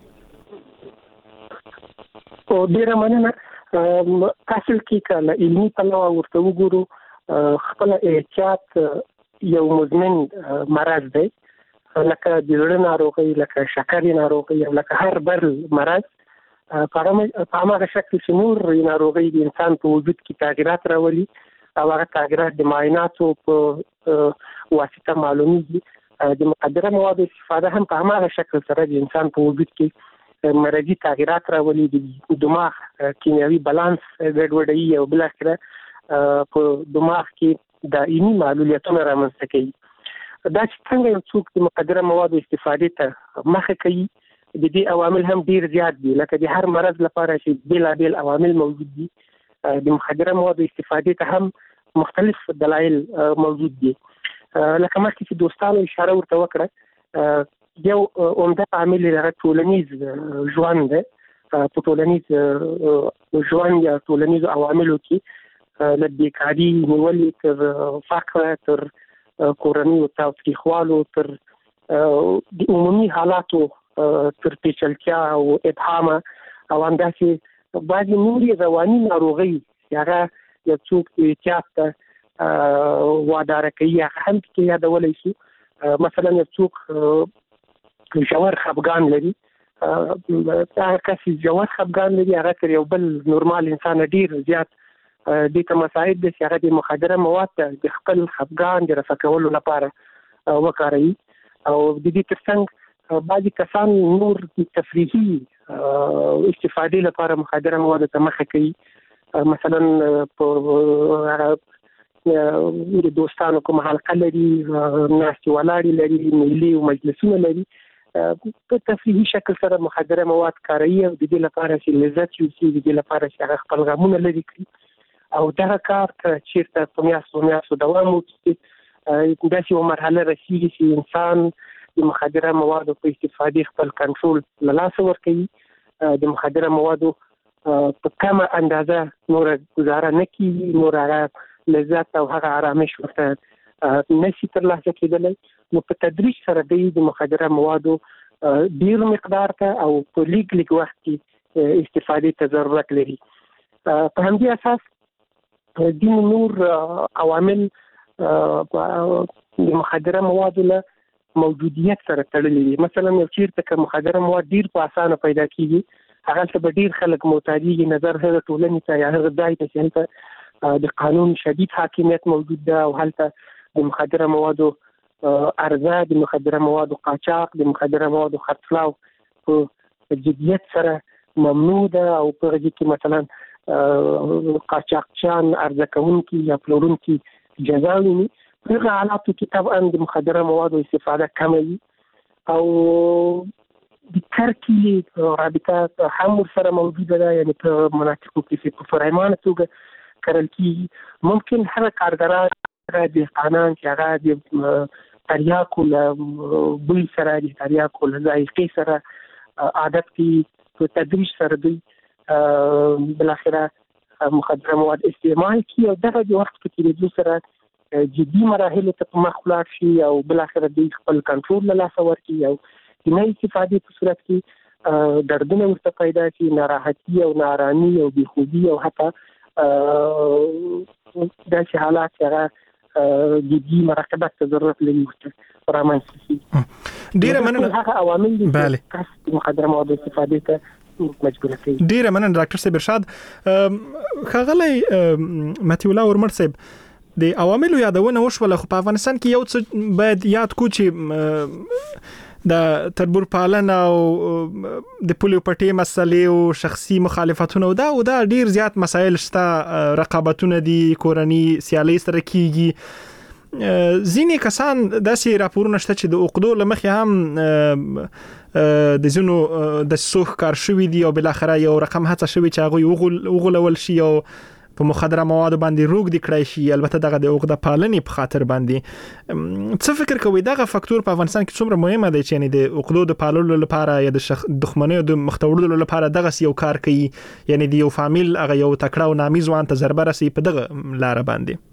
باندې او ډیره مننه اصل کې کله علمي پلوه ورته وګورو خپل احتیاط یو مزمن مرض دی لکه د زړه ناروغي لکه شکرې ناروغي او لکه هر بل مرض په هغه شکل چې نور ناروغي د انسان په وجود کې تغیرات راولي او هغه تغیرات د معایناتو په واسطه معلومیږي د مقدره موادو استفاده هم په هغه شکل سره د انسان په وجود کې مرضي تغیرات راولي د دماغ کیمیاوي بالانس ګډوډي او بل اخره په دماغ کې دایمي معلولیتونه رامنځته کوي دا چې څنګه یو څوک د مقدره موادو استفادې ته مخه کوي د دې عوامل هم ډیر زیات دي لکه د هر مرض لپاره چې بېلابېل عوامل موجود دي د مقدره موادو استفادې ته هم مختلف دلایل موجود دي لکه مخکې چې دوستانو اشاره ورته وکړه یو عمده عامل هغه ټولنیز ژوند دی په ټولنیز ژوند یا ټولنیز عواملو کې له بیکاري نیولې تر فقر تر کورنۍ او تاوتریخوالو تر د عمومي حالاتو تر پیچلتیا او ابهام او همداسې بعضې نورې رواني ناروغۍ هغه یو څوک احتیاط ته واداره کوي هغه هم پکې یادولی شي مثلا یو څوک ژور خفګان لري هغه کس ژور خفګان لري هغه تر یو بل نورمال انسان ډېر زیات د ته مساعد د هغه د مخدره مواد د خپل خفګان د رفع کولو لپاره وکاروي او د دې ترڅنګ بعضي کسان نور تفریحي استفادې لپاره مخدره مواد ته مخه کوي مثلا په د دوستانو کوم حلقه لري، ناستې ولاړې لري، ملي او مجلسونه لري، په تفریحي شکل سره مخدره مواد کاروي او د دې لپاره چې لذت یوسي، د دې لپاره چې هغه خپل غمونه لري کړي. او دغه کار چیرته په میاشتو دوام وکړي، داسې یوه مرحله رسېږي چې انسان د مخدره موادو په استفادې خپل کنټرول له لاسه ورکوي، د مخدره موادو په کمه اندازه نوره ګزاره نه کېږي، نور هغه لذت او هغه آرامش ورته نشي ترلاسه کېدلی. نو په تدریج سره د مخدره موادو ډیر مقدار ته او په لیګ وخت کې استفادې ته ضرورت لري. په همدې اساس دین نور عوامل د مخدره موادو له موجودیت سره تړلي دي. مثلا یو چیرته که مخدره مواد ډیر په اسانه پیدا کېږي، هغه به ډیر خلک معتادیږي، نظر هغه ټولنې ته یا هغه ځای ته چې هلته د قانون شدید حاکمیت موجود ده او هلته د مخدره موادو عرضه، د مخدره موادو قاچاق، د مخدره موادو خرڅلاو په جدیت سره ممنوع ده او په هغه کې مثلا قاچاقچیان عرضه کوونکي یا پلورونکي جزا ویني. په هغه حالاتو کې طبعا د مخدره موادو استفاده کمه وي او د کرکې رابطه هم ورسره موجوده ده، یعنې په مناطقو کې په فرایمانه توګه کرل کېږي. ممکن هغه کارګران، هغه دهقانان چې هغه د تریاکو له بوی سره، د تریاکو له ذایقې سره عادت کړي، په تدریج سره دوی بالاخره مخدره مواد استعمال کړي او دغه د وخت په تېرېدو سره جدي مراحلو ته په مخ ولاړ شي او بالاخره دوی خپل کنټرول له لاسه ورکړي او د نه استفادې په صورت کې دردونه ورته پیدا شي، ناراحتي او ناارامي او بېخوبي او حتی داسې حالات چې هغه جدي مراقبت ته ضرورت لري ورته رامنځته شي. ډېره مننه. هغه عوامل دي چې کس د مخدره موادو استفادې ته مجبوره کوي. ډېره مننه ډاکټر صاحب ارشاد. ښاغلی متي الله ورمړ صاحب، د عواملو یادونه وشوله، خو په افغانستان کې یو څه باید یاد کو چې د تربور پالنه او د پولیو پټۍ مسلې او شخصي مخالفتونه او دا ډیر زیات مسایل شته، رقابتونه دي، کورنۍ سیالۍ سره کیږي. ځینې کسان داسې راپورونه شته چې د عقدو له مخې هم د ځینو د سوخ کار شوي دي او بالاخره یو رقم هڅه شوي چې هغوی وغولول شي او په مخدره موادو باندې روږ دي کړای شي، البته دغه د عقده پالنې په خاطر باندې. څه فکر کوئ دغه فاکتور په افغانستان کې څومره مهمه دی چې یعنې د عقدو د پاللو لپاره یا د دښمنیو د مخته وړلو لپاره دغسې یو کار کوي، یعنې د یو فامیل هغه یو تکړه او نامي ځوان ته ضربه رسوي په دغه لاره باندې؟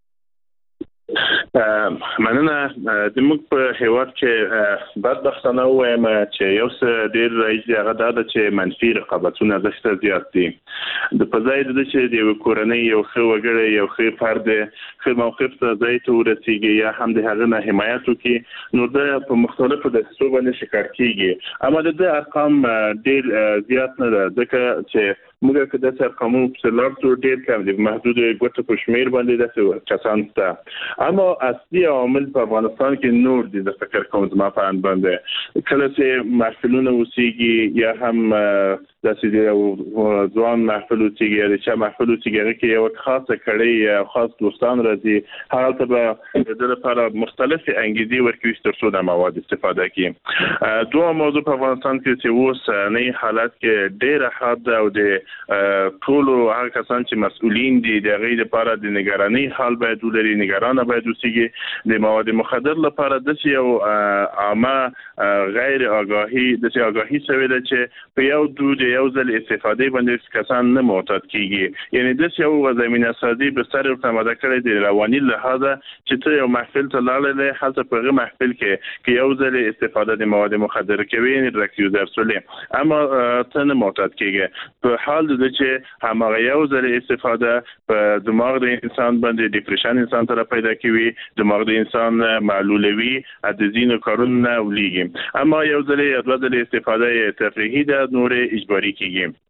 مننه. د موږ په هیواد کې بدبختانه وایم چې یو څه ډیر راځي، هغه دا ده چې منفي رقابتونه دشته زیات دي. د په ځای د چې د کورنۍ یو ښه وګړی، یو ښه فرد ښه موقف ته ځای ته ورسیږي یا هم د هغه نه حمایت وکړي، نو د په مختلفو دسیسو باندې شکار کیږي. اما د ارقام ډیر زیات نه ده، ځکه چې موږ که داسې ارقامونو پسې لاړ شو ډېر کم دي، محدود ګوتو په شمېر باندې داسې کسان شته. اما اصلي عوامل په افغانستان کې نور دي. د فکر کوم زما په اند باندې کله چې محفلونه وسیږي یا هم داسې یو ځوان محفل وسیږي یا د چا محفل وسیږي، هغه کې یو خاصه کړۍ یا خاص دوستان راځي، هغلته به د ده لپاره مختلفې انګیزې ورکوي تر څو د مواد استفاده کړي. دوه موضوع په افغانستان کې چې اوس نه حالات کې ډېره حاد او د ټولو هغه کسان چې مسؤلین دي د هغې لپاره د نگرانۍ حال باید ولري، نگرانه باید اوسیږي. د مواد مخدر لپاره داسې یو عامه غیر آگاهي داسې آگاهي شوې ده چې په یو یو ځل استفادې باندې کسان نه معتاد کیږي. یعنی داسې یو زمینه سازي به سر ورته آماده کړی د رواني لحاظه چې ته یو محفل ته لاړلی، هلته په هغه محفل کې یو ځل استفاده د مواد مخدر کوي، یعنې ډرګس یوزر سولې، اما ته نه معتاد کیږي. په حال د چې هماغه یو ځل استفاده په دماغ د انسان باندې ډیپریشن انسان ته پیدا کوي، دماغ د انسان معلولوي، د ځینو کارونو نه ولیږي. اما یو ځل یا دوه ځل استفاده تفریحي ده، نور اجباري کیږي.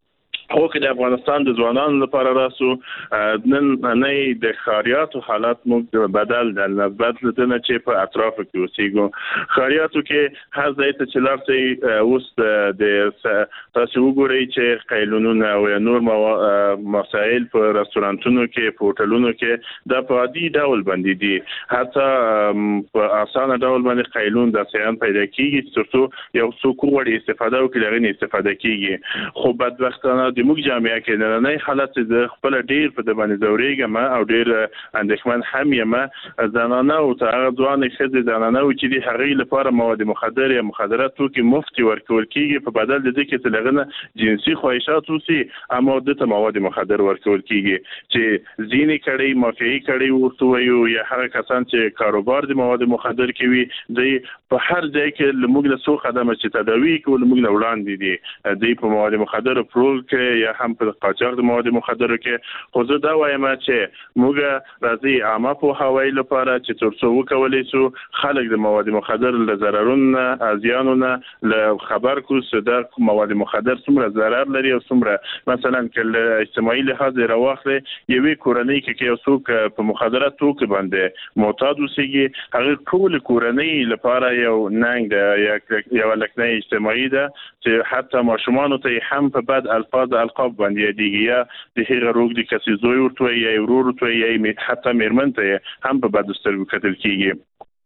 خو کې د افغانستان د ځوانانو لپاره راسو نن نه د خاریاتو حالات موږ بدل د نسبت لته چې په اطراف کې اوسېګو خاریاتو کې هر ځای ته چې لارته اوس د تاسو وګورئ چې قیلونونه او نور مسائل په رستورانتونو کې په هوټلونو کې د په عادي ډول باندې دي حتی په اسانه ډول باندې قیلون د سیان پیدا کیږي ترڅو یو څوک وړي استفاده وکړي لغنی استفاده کیږي خو بدبختانه د موږ جامعه کې نه حالت د خپل ډیر په د باندې زوريګم او ډیر اندېښمن هم یم زنانه او هغه ځوان خزې زنانه او چې د هغې لپاره مواد مخدر یا مخدرات توکي مفتي ورکول کیږي په بدل د دې کې تلغنه جنسي خواهشات اوسي اما د مواد مخدر ورکول کیږي چې زینې کړي مافیایي کړي ورته وي یا هغه کسان چې کاروبار د مواد مخدر کوي د په هر ځای کې لموږ له څو خدمات چې تداوی کول موږ له وړاندې دي د په مواد مخدر پرول کې یا هم په قاچاق د مواد مخدر کې خو زه دا وایم چې موږ راځي عامه په هوایي لپاره چې ترڅو وکولای شو خلک د مواد مخدر له ضررونو ازیانونو له خبر کو صدر مواد مخدر څومره ضرر لري او څومره مثلا کله اجتماعي لحاظ راوخله یوې کورنۍ کې یو څوک په مخدرات توکي باندې معتاد اوسېږي هغه ټول کورنۍ لپاره یو ننګ ده یو لکنه اجتماعي ده چې حتی ماشومان ته هم په بد الفاظ القاب باندې دیږي یا د هغه روغ د کسي زوی ورته یا ورور ورته یا حتی میرمن ته هم په بد سترګو کتل کیږي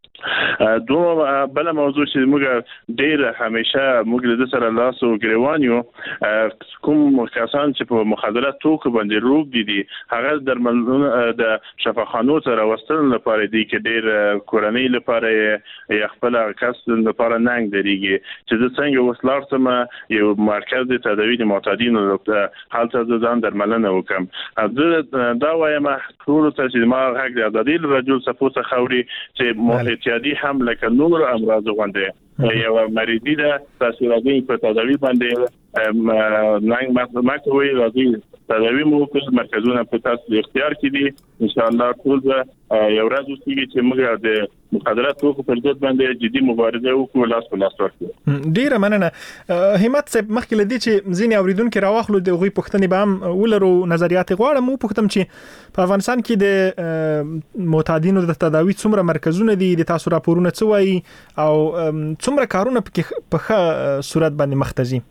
دوه بل موضوع چې موږ ډیر همیشه موږ د سره لاس او ګریوان یو کوم کسان چې په مخدرات توکو باندې روغ دي هغه درملونه د شفاخانو ته راوستل لپاره دي کې ډیر کورنۍ لپاره یا خپل کس لپاره ننګ دريږي چې د څنګه وسلار سم یو مرکز د تداوی د معتادینو لپاره حالت ځان درملنه وکم دا وایم ټول ته چې ما حق د ازادي رجل سپوسه خوري چې اعتیادي هم لکه نور امراض غونډه یو مریضی ده تاسو راځي په تداوی باندې ننګ ما کوي راځي تداوی مو په مرکزونه په تاسو اختیار کې دي ان شاء الله ټول یو ورځ وسیږي چې موږ د مخدرات توکو پر ضد باندې جدي مبارزه وکړو لاس په لاس ورکړو ډیره مننه همت صاحب مخکې لدی چې ځینې اوریدونکو راوخلو د غوي پښتنې به هم ولرو نظریات غواړم مو پښتم چې په افغانستان کې د معتادینو د تداوی څومره مرکزونه دي د تاسو راپورونه څه وایي او څومره کارونه په ښه صورت باندې مختزي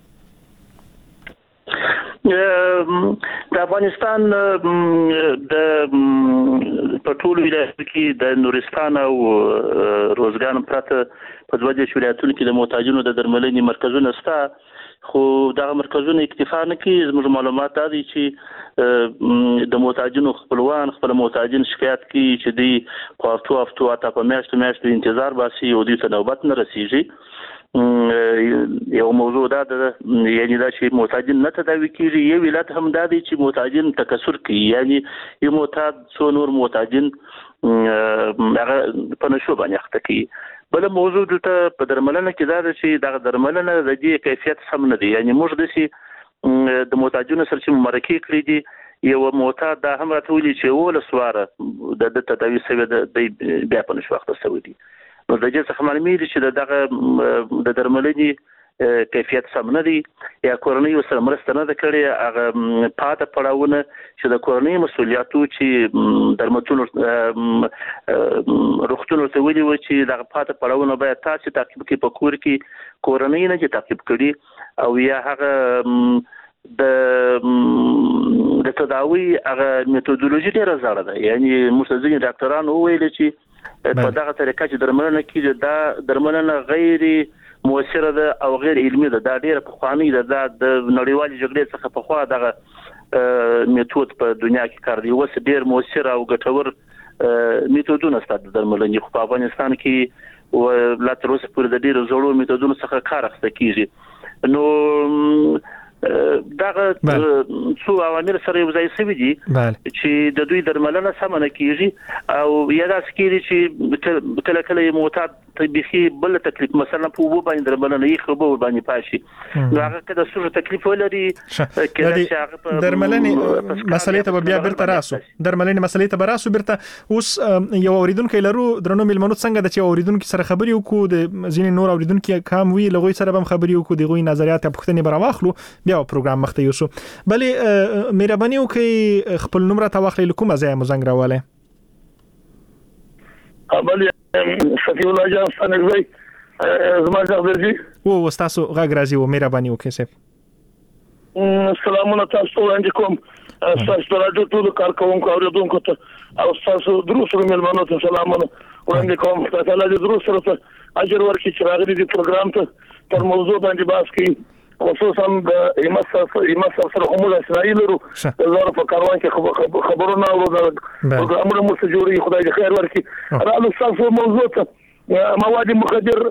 د افغانستان د پټول ولایت کې د نورستان او روزګان پرته په دوه ولایتونو کې د معتادینو د درملنې مرکزونه شته خو دا مرکزونه اکتفا نه کوي زموږ معلومات دي چې د معتادینو خپلوان خپل معتادین شکایت کوي چې دی په هفتو اته په میاشتو انتظار باسي او دې ته نوبت نه رسیږي یو موضوع دا یعنی دا چې معتادین نه تداوی کیږي یو ولایت هم دا دی چې معتادین تکثر کوي یعنی یو معتاد څو نور معتادین هغه په نشو باندې اخته کوي بل موضوع ته په درملنه کې دا چې د درملنه د دې کیفیت سم نه دی یعنی موږ د معتادینو سره چې مرکه کړی دي یو معتاد دا هم راټولي چې ول سواره د تداوی سوي د بیا په نشو اخته سوي دي نو د دې څخه معلومه دي چې دغه د درملنې کیفیت سم نه دی یا کورنۍ سره مرسته نه کړي هغه پاته پړاوونه چې د کورنۍ مسولیتو چې درملتون روغتون ته ویلي و چې دغه پاته پړاوونه باید تاسو تعقیب کې په کور کې کورنۍ نه چې تعقیب کړي او یا هغه د تداوی هغه میتودولوژي ډیره زړه ده یعنی مستځین ډاکټرانو ویل چې په دغه طریقه چې درملنه کیږي دا درملنه غیر موثره ده او غیر علمي ده دا ډیره پخوانی ده د نړیوالې جګړې څخه پخوا دغه میتود په دنیا کې کار دی اوس ډیر موثره او ګټور میتودونه ستاسو د درملنې په افغانستان کې او لا تر اوسه پورې د ډیرو زړو میتودونو څخه کار اخیستل کیږي نو دغه څو عوامل سره یو ځای شوي دي چې د دوی درملنه سم نه کیږي او یا دا سکیږي چې کله کله معتاد طبيخي بل تکلیف مثلا په وبو باندې درملنه یې خو به باندې پاشي هغه کله څه تکلیف ولري کله چې هغه درملنه مسلې ته بیا برته راسو درملنه مسلې ته براسو برته اوس یو اوریدونکو لرو درنو ملمنو څنګه د چې اوریدونکو سره خبري وکړو د ځینې نور اوریدونکو کام وی لغوي سره هم خبري وکړو دغه نظریات په پښتني براواخلو بیا بیا پروګرام مخته یوسو بلې مهرباني وکړئ خپل نوم راته واخلئ کومه ځای مو زنګ راواله بلې صفي الله جان ستانګزی زما ځخ درځي او تاسو غږ راځي و مهرباني وکړئ صاحب سلامونه تاسو وړاندې کوم تاسو راځو ټول کارکونکو اوریدونکو ته او تاسو دروس مېلمانو ته سلامونه وړاندې کوم تاسو له دروس سره اجر ورکړي چې راغلي دي پروګرام ته تر موضوع باندې بحث کوي خصوصا د ایمس سره هم اسرائیل ورو زړه په کاروان کې خبرونه او پروګرامونه مو جوړي خدای دې خیر ورکړي راځو تاسو موضوع ته مواد مخدر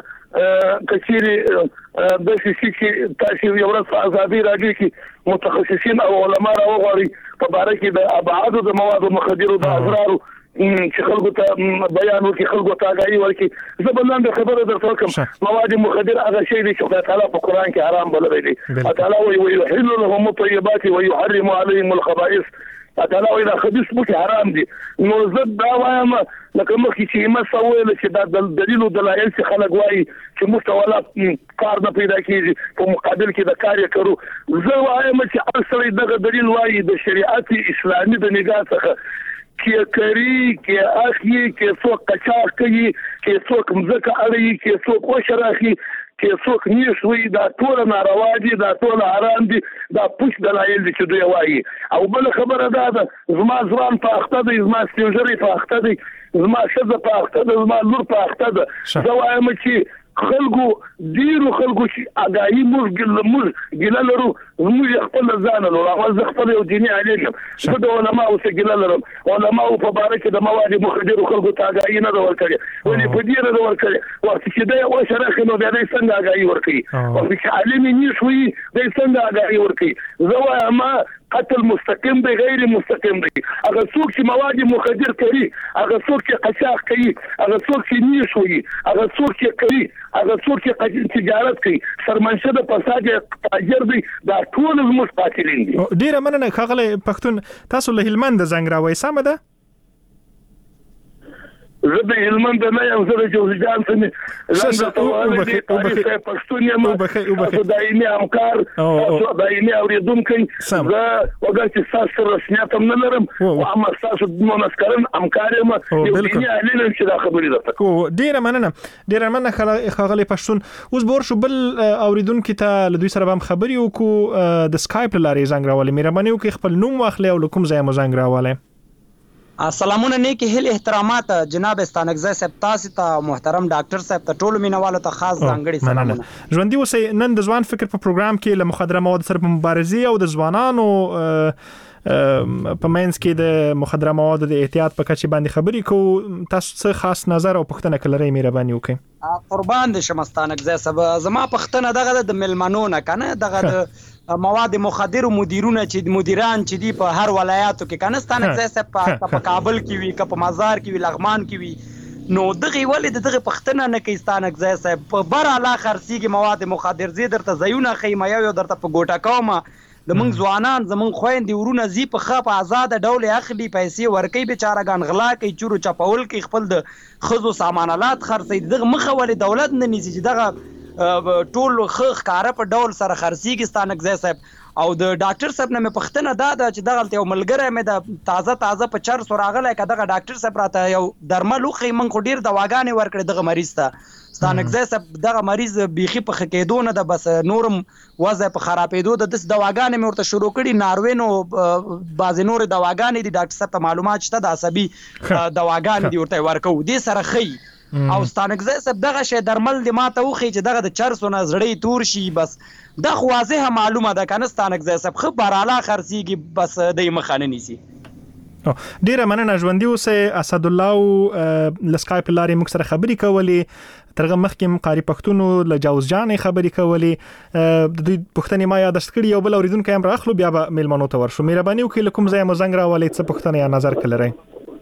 کثیری د سیسی کې تاسو یو ورځ ازادي راځي کې متخصصین او علما راوغوري په اړه کې د ابعاد د مواد مخدر او د اضرار چې خلکو ته بیان وکړي خلکو ته آگاهي ورکړي زبردست خبره درته کوم مواد مخدر هغه شی دی چې خدای تعالی په قران کې حرام بللی دی تعالی وی يحل لهم الطيبات ويحرم عليهم الخبائث تعالی وی دا خبيث مو کې حرام دي نو زد دا وایم لکه مخکې چې ما سوال چې دا دلیل او دلایل چې خلک وایي چې مستولا کار نه پیدا کیږي په مقابل کې د کار کړو زه وایم چې اصلي دغه دلیل وایي د شریعت اسلامي د نگاه څخه کې کری کې اخی کې څوک قچاق کوي کې څوک مزکه اړي کې څوک وشراخي کې څوک نیشوي دا ټول ناروا دي دا ټول حرام دي دا پوښ دلایل دي چې دوی وایي او بل خبره ده زما ځوان په اخته دي زما سپینجری په اخته دي زما شذ په اخته ده زما لور په اخته ده زه وایم چې خلکو ډیرو خلکو چې اگاهي موږ ګیله لرو موږ خپل ځان لرو هغه خپل یو دیني عالم څه د علماء او څه ګیله لرم علماء په باره کې د مواد مخدر خلکو ته اگاهي نه ورکړي ولې په دې نه ورکړي وخت چې دا او شرخ نو بیا دې څنګه اگاهي ورکړي او چې عالم نشوي دې څنګه اگاهي ورکړي زه وایم قتل مستقیم دی غیر مستقیم دی هغه څوک چې مواد مخدر کوي هغه څوک چې قچاق کوي هغه څوک چې نیشوي هغه څوک چې کوي هغه څوک چې تجارت کوي سرمنشه د فساد تاجر دی دا ټول زموږ قاتلین دي ډیره مننه خغله پښتون تاسو له هلمند زنګ راوي سم ده زه د هلمند نه یم زه د جوزجان څخه زنګ پښتون یم تاسو دایمي همکار تاسو دایمي اوریدونکي زه وګورئ چې تاسو رسمیت هم نه لرم او هم تاسو د منسکرن همکار یم یو دیني علم چې دا خبرې ده ډیره مننه خغله پښتون اوس بور شو بل اوریدونکو ته له دوی سره هم خبري وکړو د سکایپ لارې زنګ راولې مهرباني وکړئ خپل نوم واخلئ او کوم ځای مو زنګ راولئ السلامونه نیکی هل احترامات جناب استانګزی صاحب تاسو ته محترم ډاکټر صاحب ته ټول مینوالو ته خاص ځانګړي سلامونه ژوندۍ اوسئ نن د ځوان فکر په پروګرام کې له مخدره مواد سره په مبارزه او د ځوانانو په منځ کې د مخدره مواد د احتیاط په کچې باندې خبرې کوو تاسو څه خاص نظر او پوښتنه کولای مهرباني وکړئ قربان دې شم استانګزی صاحب زما پوښتنه دغه د ملمنو نه کنه دغه د مواد مخدر مدیرونه چې مدیران چې دی په هر ولایاتو کې کنهستانه ځکه په کابل کې وي که په مزار کې وي لغمان کې وي نو دغه ولې دغه پښتنه نه کیستانه ځای صاحب په بر اعلی خرڅيږي مواد مخدر زی درته زيونه خیمه یو درته په ګوټه کومه د موږ ځوانان زمون خويندې ورونه زی په خپ آزاد ډول اخلي پیسې ورکي بیچارهګان غلا کوي چورو چپول کوي خپل د خزو سامانالات خرڅي دغه مخه ولې دولت نه نيسي چې دغه ټول خخ کار په ډول سره خرڅيږي ستانک ځای صاحب او د ډاکټر صاحب نه مې پښتنه دا چې دغه یو ملګری مې د تازه په چر سراغله کداغه ډاکټر صاحب راته یو درمل خو من خو ډیر دواګانې ورکړې دغه مریض ته ستانک ځای صاحب دغه مریض بيخي په خکېدو نه د بس نورم وضع په خرابېدو د دواګانې مې ورته شروع کړي ناروینو بعض نور دواګانې دي ډاکټر صاحب ته معلومات شته د عصبي دواګانې دي ورته ورکو دي سره خي او ستانګزی صاحب دغه شی درمل د ماته وخی چې دغه د چرسونه زړی تور شي بس د خو واضحه معلومه ده کنه ستانګزی صاحب خو براله خرڅيږي بس د مخانه نيسي ډیره مننه ژوندۍ اوسئ اسد الله لسکایپ لارې موږ سره خبرې کولې ترغه مخکې قاری پښتونو له جاوز جانې خبرې کولې د دوی پښتنې ما یادست کړي یو بل اوریدونکو هم راخلو بیا به میلمنو ته ورشو مهرباني وکړئ کوم ځای مو زنګ راولئ څه پښتنه یا نظر کړئ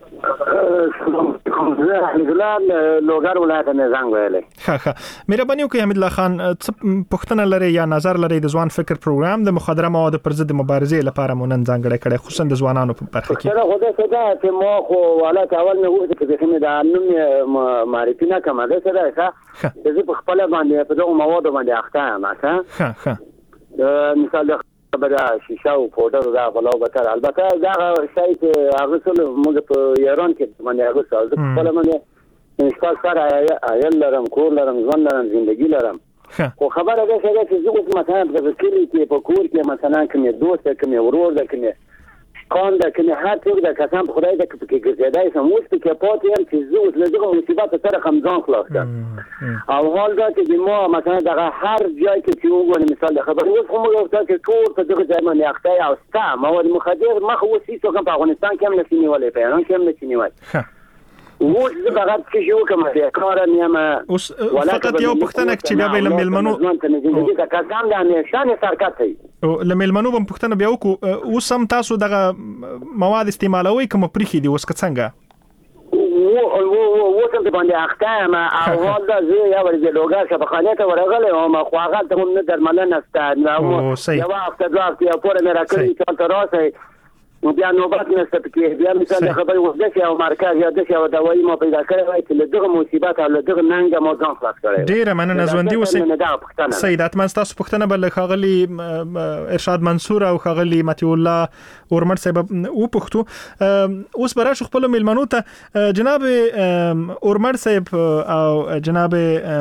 زه حمید الله لوګر ولایت نه زنګ ویلې ښه مهرباني وکړئ حمید الله خان پښتنه لري یا نظر لري د ځوان فکر پروګرام د مخدره مواد پر ضد مبارزې لپاره مونږ ځانګړی کړي خصوصا د ځوانانو په برخه کې سره خو دا چې مو خو ولایت اول نه وځي چې کومه د نوم معرفي نه کومه ده سره چې په خپل باندې په دغه مواد باندې اخته ما ښه مثال بدا شیشه او پودر دا غلا بتر البته دا شای چې هغه څه موږ په ایران کې باندې هغه څه د خپل باندې انشاء سره عیال لرم کور لرم ځوان لرم ژوندۍ لرم خو خبره ده چې زه اوس مثلا په کلی کې په کور کې مثلا کوم دوست کوم ورور ده کوم قان ده کوم هر څوک ده قسم په خدای ده کې ګرځیدای سم اوس کې پاتې هم چې زه اوس له دغه مصیبت سره خمزان خلاص کړم او حال دا چې ما مثلا دغه هر ځای کې چې وګورم مثال د خبرې اوس هم یو څه چې ټول په دغه ځای باندې اخته او ستا مواد مخدر مخ اوس هیڅ په افغانستان کې هم نشي نیولای په ایران کې هم نشي نیولای اوس زه فقط کې یو کوم څه کار نه اوس فقط یو پښتنه چې بیا به لملمنو ته کسان د نشانه سرکټي او لملمنو په پښتنه بیا وکړو اوس هم تاسو دغه مواد استعمالوي کوم پرخي دي اوس څنګه و څنګه باندې اخته ما او حال دا زه یا ورته لوګا شبخانه ته ورغله او ما خواغه ته هم درملنه است نو یو هفته دوه هفته پورې مې راکړی چې تر اوسه نو بیا نوبت نشته پکې بیا مثال خبرې وځي او مرکز یا د شاو دوايي ما پیدا کړی وای چې له دغه مصیبت او له دغه ننګ ما ځان خلاص کړی ډیره مننه ژوندۍ اوسئ سید اتمن تاسو پښتنه بل خاغلی ارشاد منصور او خاغلی متي الله اورمر صاحب او پښتو اوس برا خپل ملمنو ته جناب اورمر صاحب او جناب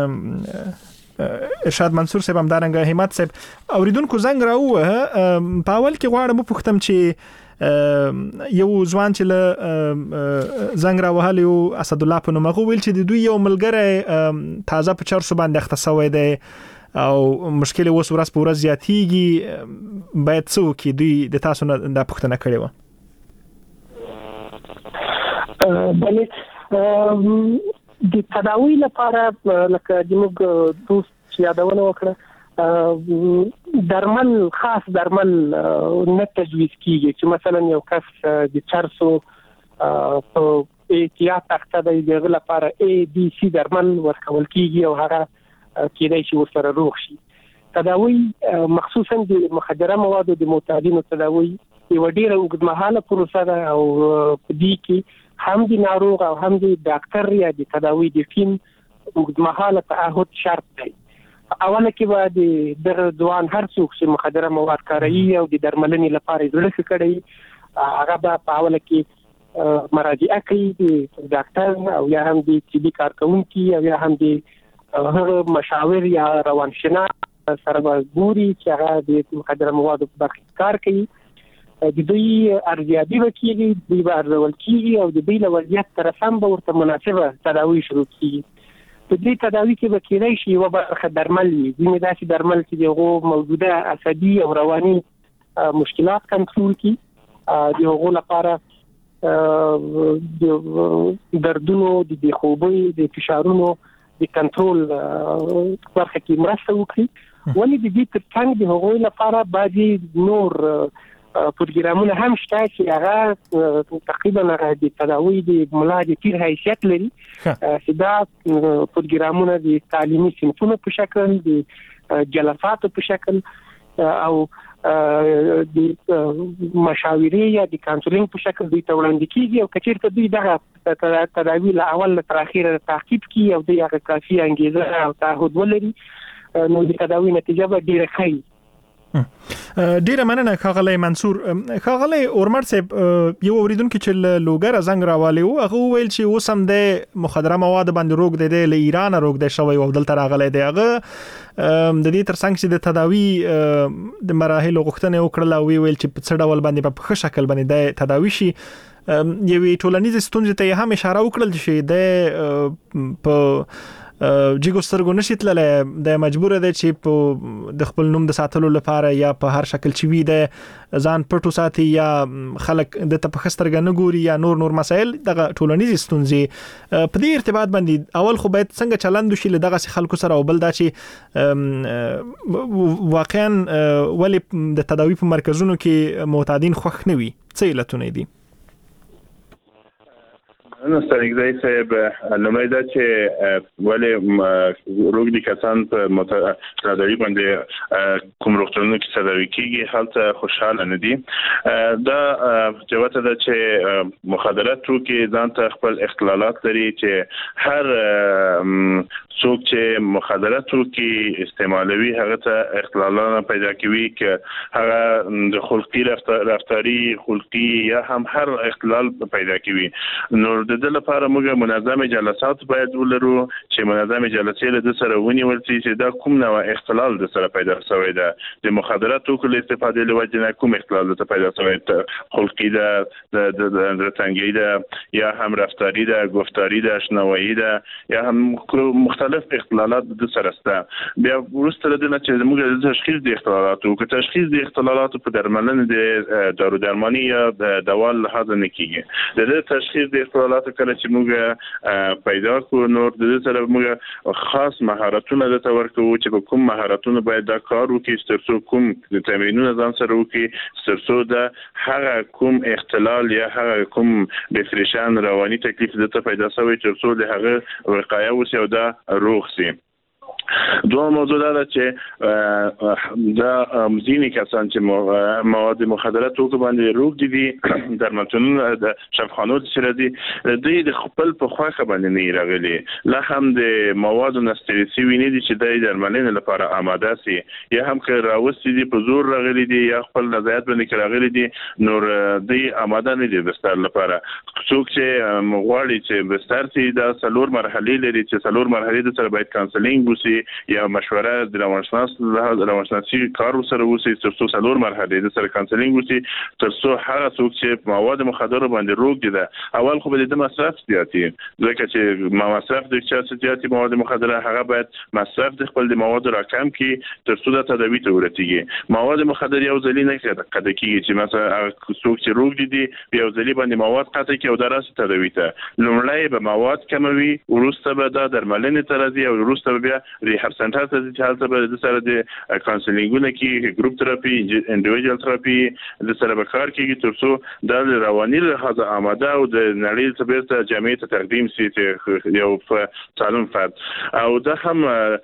ارشاد منصور صاحب همدارنګ همت صاحب اوریدونکو زنګ راو پاول کې غواړم پښتم چې یو ځوان چې له زنګ را وهلی او اسد الله په نوم ویل چې د دوی یو ملګری تازه په چرسو باندې اختصوي دی او مشکل اوس ورځ په ورځ زیاتیږي باید څو کې دوی د تاسو نه د پښتنه کړي و بلې د تداوی لپاره لکه د موږ دوست یادونه وکړه درمل خاص درمل نه تجویز کیږي چې مثلا یو کس د چرسو په احتیاط تخته د دغه لپاره ABC درمل ورکول کیږي او هغه کېدای شي ورسره روغ شي تداوی مخصوصا د مخدره موادو د معتادینو تداوی یو ډیره اوږدمهاله پروسه ده او په دې کې هم د ناروغ او هم د ډاکټر یا د تداوی د ټیم اوږدمهاله تعهد شرط دی اوله کې به د ځوان هر څوک چې مخدره مواد کاروي او د درملنې لپاره زړه کړي هغه به په اوله کې مراجعه کوي د ډاکټر او یا هم د طبي کارکونکو او یا هم د هغه مشاور یا روانشناس سره به ګوري چې هغه د مخدره موادو په برخه کار کوي د دوی ارزیابي وکړي دوی به ارزول کیږي او د دوی له وضعیت سره سم به ورته مناسبه تداوی شروع کیږي په دې تداوی کې به کېدای شي یو برخه درمل وي ځینې داسې درمل چې دغه موجوده عصبي او رواني مشکلات کنټرول کړي د هغو لپاره د دردونو د خوبۍ د فشارونو د کنټرول برخه کې مرسته وکړي ولې د دې ترڅنګ د هغو لپاره بعضي نور پروګرامونه هم شته چې هغه تقریبا د تداوی د ملا د تیر حیثیت لري چې دا پروګرامونه د تعلیمي صنفونو په شکل د جلساتو په شکل او د مشاورې یا د کانسلینګ په شکل دوی ته وړاندې کیږي او کچېرته دوی دغه تداوی له اول تر اخره تعقیب کوي او د هغه کافي انګیزه او تعهد ولري نو د تداوی نتیجه به ډیره ښه ډیره مننه خاغلی منصور خاغلی اورمر صاحب یو اوریدونکو چې لوګر زنګ راوالی او هغه ویل چې اوس هم د مخدره مواد باندې روغ دی له ایران روغ دی شوی او دلته راغلی دی هغه د دې ترڅنګ چې د تداوی د مراحل غوښتنه وکړه او ویل چې په څه ډول باندې په ښه شکل باندې د تداوی شي یوې ټولنیز ستونزې ته هم اشاره وکړل چې د په جګو سترګو نشي تللی د مجبور دی چې په د خپل نوم د ساتلو لپاره یا په هر شکل چې وي د ځان پټو ساتي یا خلک د ته په خسترګه نه ګوري یا نور مسایل دغه ټولنیز ستونزې په دې ارتباط باندې اول خو باید څنګه چلند وشي له دغه خلکو سره او بل دا چې واقعا ولی د تداوی په مرکزونو کې معتادین خوښ نه وي څه علتونه دي نو سترګځای صاحب لمړی دا چې ولې روغدي کسان په متعددي باندې کوم روغتونونو کې صدوي کیږي هلته خوشاله نه دي دا جوته ده چې مخدرات کې ځان ته خپل اختلالات لري چې هر څوک چې مخدرات کې استعمالوي هغه ته اختلالات پیدا کوي چې هغه د خلقي رفتاري خلقي یا هم هر اختلال پیدا کوي نو د دې لپاره موږ منظم جلسات باید ولرو چې منظم جلسې له سره ونیول شي چې دا کوم نوع اختلال د سره پیدا شوی ده د مخدراتو کله استفاده له وجه نه کوم اختلال د پیدا شوی ده خلقي ده د تنګي ده یا هم رفتاري ده گفتاري ده شنوایی ده یا هم مختلف اختلالات د سره سته بیا ورسته د نه چې موږ د تشخیص د اختلالاتو که تشخیص د اختلالاتو په درملنه د دارو درماني یا د دوا له حاضر نه کیږي د تشخیص د اختلالاتو کله چې موږ پیدا کو نور د سره موږ خاص مهارتونه د تور کوو چې په کوم مهارتونه باید دا کار وکړي ترڅو کوم د تمرینونو ځان سره وکړي ترڅو د هغه کوم اختلال یا هغه کوم ډیپریشن رواني تکلیف د پیدا شوی ترڅو د هغه وقایه وسي او دا روغ شي دوه موضوع دا چې دا ځینې کسان چې مواد مخدرات توګه باندې روغ دي درملتونونو د شفاخانو سره دي د خپل په خواخه باندې نه راغلي لا هم د مواد نستریسي ویني دي چې د درملنې لپاره آماده سي یا هم که راوستي دي په زور راغلي دي یا خپل نظریات باندې راغلي دي نور د آماده نه دي بستر لپاره څوک چې مغواړي چې بستر سي دا څلور مرحلې لري چې څلور مرحلې د سره باید کانسلینګ وسي یا مشوره د روانشناسي کار سره وسی ترڅو څلور مرحله د سره کانسلینګ وسی ترڅو هغه څوک چې مواد مخدر باندې روغ دي اول خو به د مصرف زیاتی ځکه چې مصرف د چا زیاتی مواد مخدر هغه باید مصرف د خپل د مواد راکم کی ترڅو د تداوی ته ورتيږي مواد مخدر یو ځلی نه قد کیږي چې مثلا څوک چې روغ دي یو ځلی باندې مواد قطع کی او دراسه تداوی ته لومړی به مواد کموي ورسته به د درملنې ترازی او ورسته بیا ریهاب سنټر ته چې حالت به د سره د کانسلینګونه کې ګروپ تراپي انډیویډوال تراپي د سره به کار کوي ترڅو د رواني لحاظ آماده او د نړۍ څخه جامعه ته تقدیم شي چې یو سالم فرد او دا هم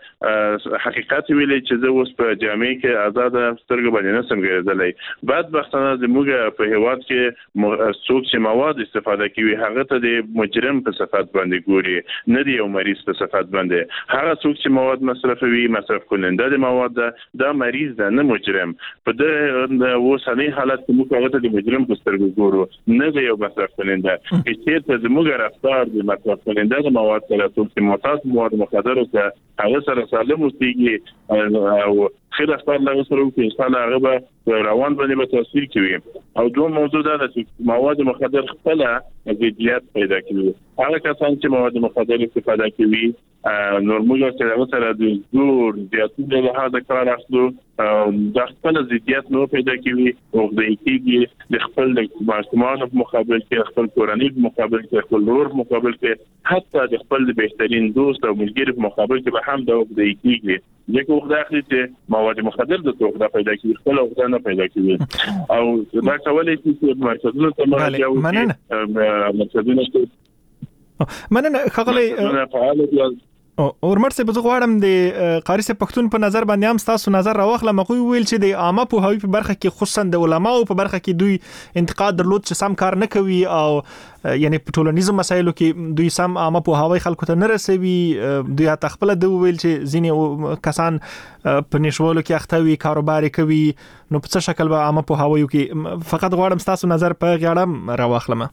حقیقت ویلي چې زه اوس په جامعه کې آزاد سترګې باندې نسم ګرځېدلی بعد بختانه د موږ په هیواد کې څوک چې مواد استفاده کوي هغه ته د مجرم په صفت باندې ګوري نه دی یو مریض په صفت باندې هغه څوک چې مواد مصرفوي مصرف کننده د مواد دا مریض ده نه مجرم په د اوسنۍ حالت کې موږ هغه ته د مجرم په سترګو ګورو نه یو مصرف کننده چې ته زموږ رفتار د مصرف کننده د مواد سره څوک معتاد مواد مخدر سره هغه سره سالم اوسېږي او خیر اختار له سره کې انسان هغه به روان باندې به تاثیر کوي او دوه موضوع دا چې مواد مخدر خپل ضدیت پیدا کوي هغه کسان چې مواد مخدر استفاده کوي نور موږ چې سره د زور زیاتې له هغه کار اخلو د خپل ضدیت نو پیدا کوي او د کېږي د خپل د ماشومان په مقابل کې خپل کورنۍ په مقابل کې خپل ورور په مقابل کې حتی د خپل د بهترین دوست او ملګری په مقابل کې به هم د کېږي ځکه وخت اخلي چې مواد مخدر د توګه پیدا کوي خپل وخت نه پیدا کوي او دا کولای شي چې مرکزونه ته مرکزونه مننه خغلی اورمر سه بزغ غواړم د قاری سه پښتون په نظر باندې هم تاسو نظر راوخله مخوي ویل چې د عامه په هوی په برخه کې خصوصا د علماو په برخه کې دوی انتقاد درلود چې سم کار نه کوي او یعنی په ټولنیزو مسایلو کې دوی سم عامه په هوی خلکو ته نه رسوي دوی تخپل د ویل چې ځینې کسان په نشوالو کې اختوي کاروبار کوي نو په څه شکل به عامه په هوی کې فقط غواړم تاسو نظر په غاړه راوخلم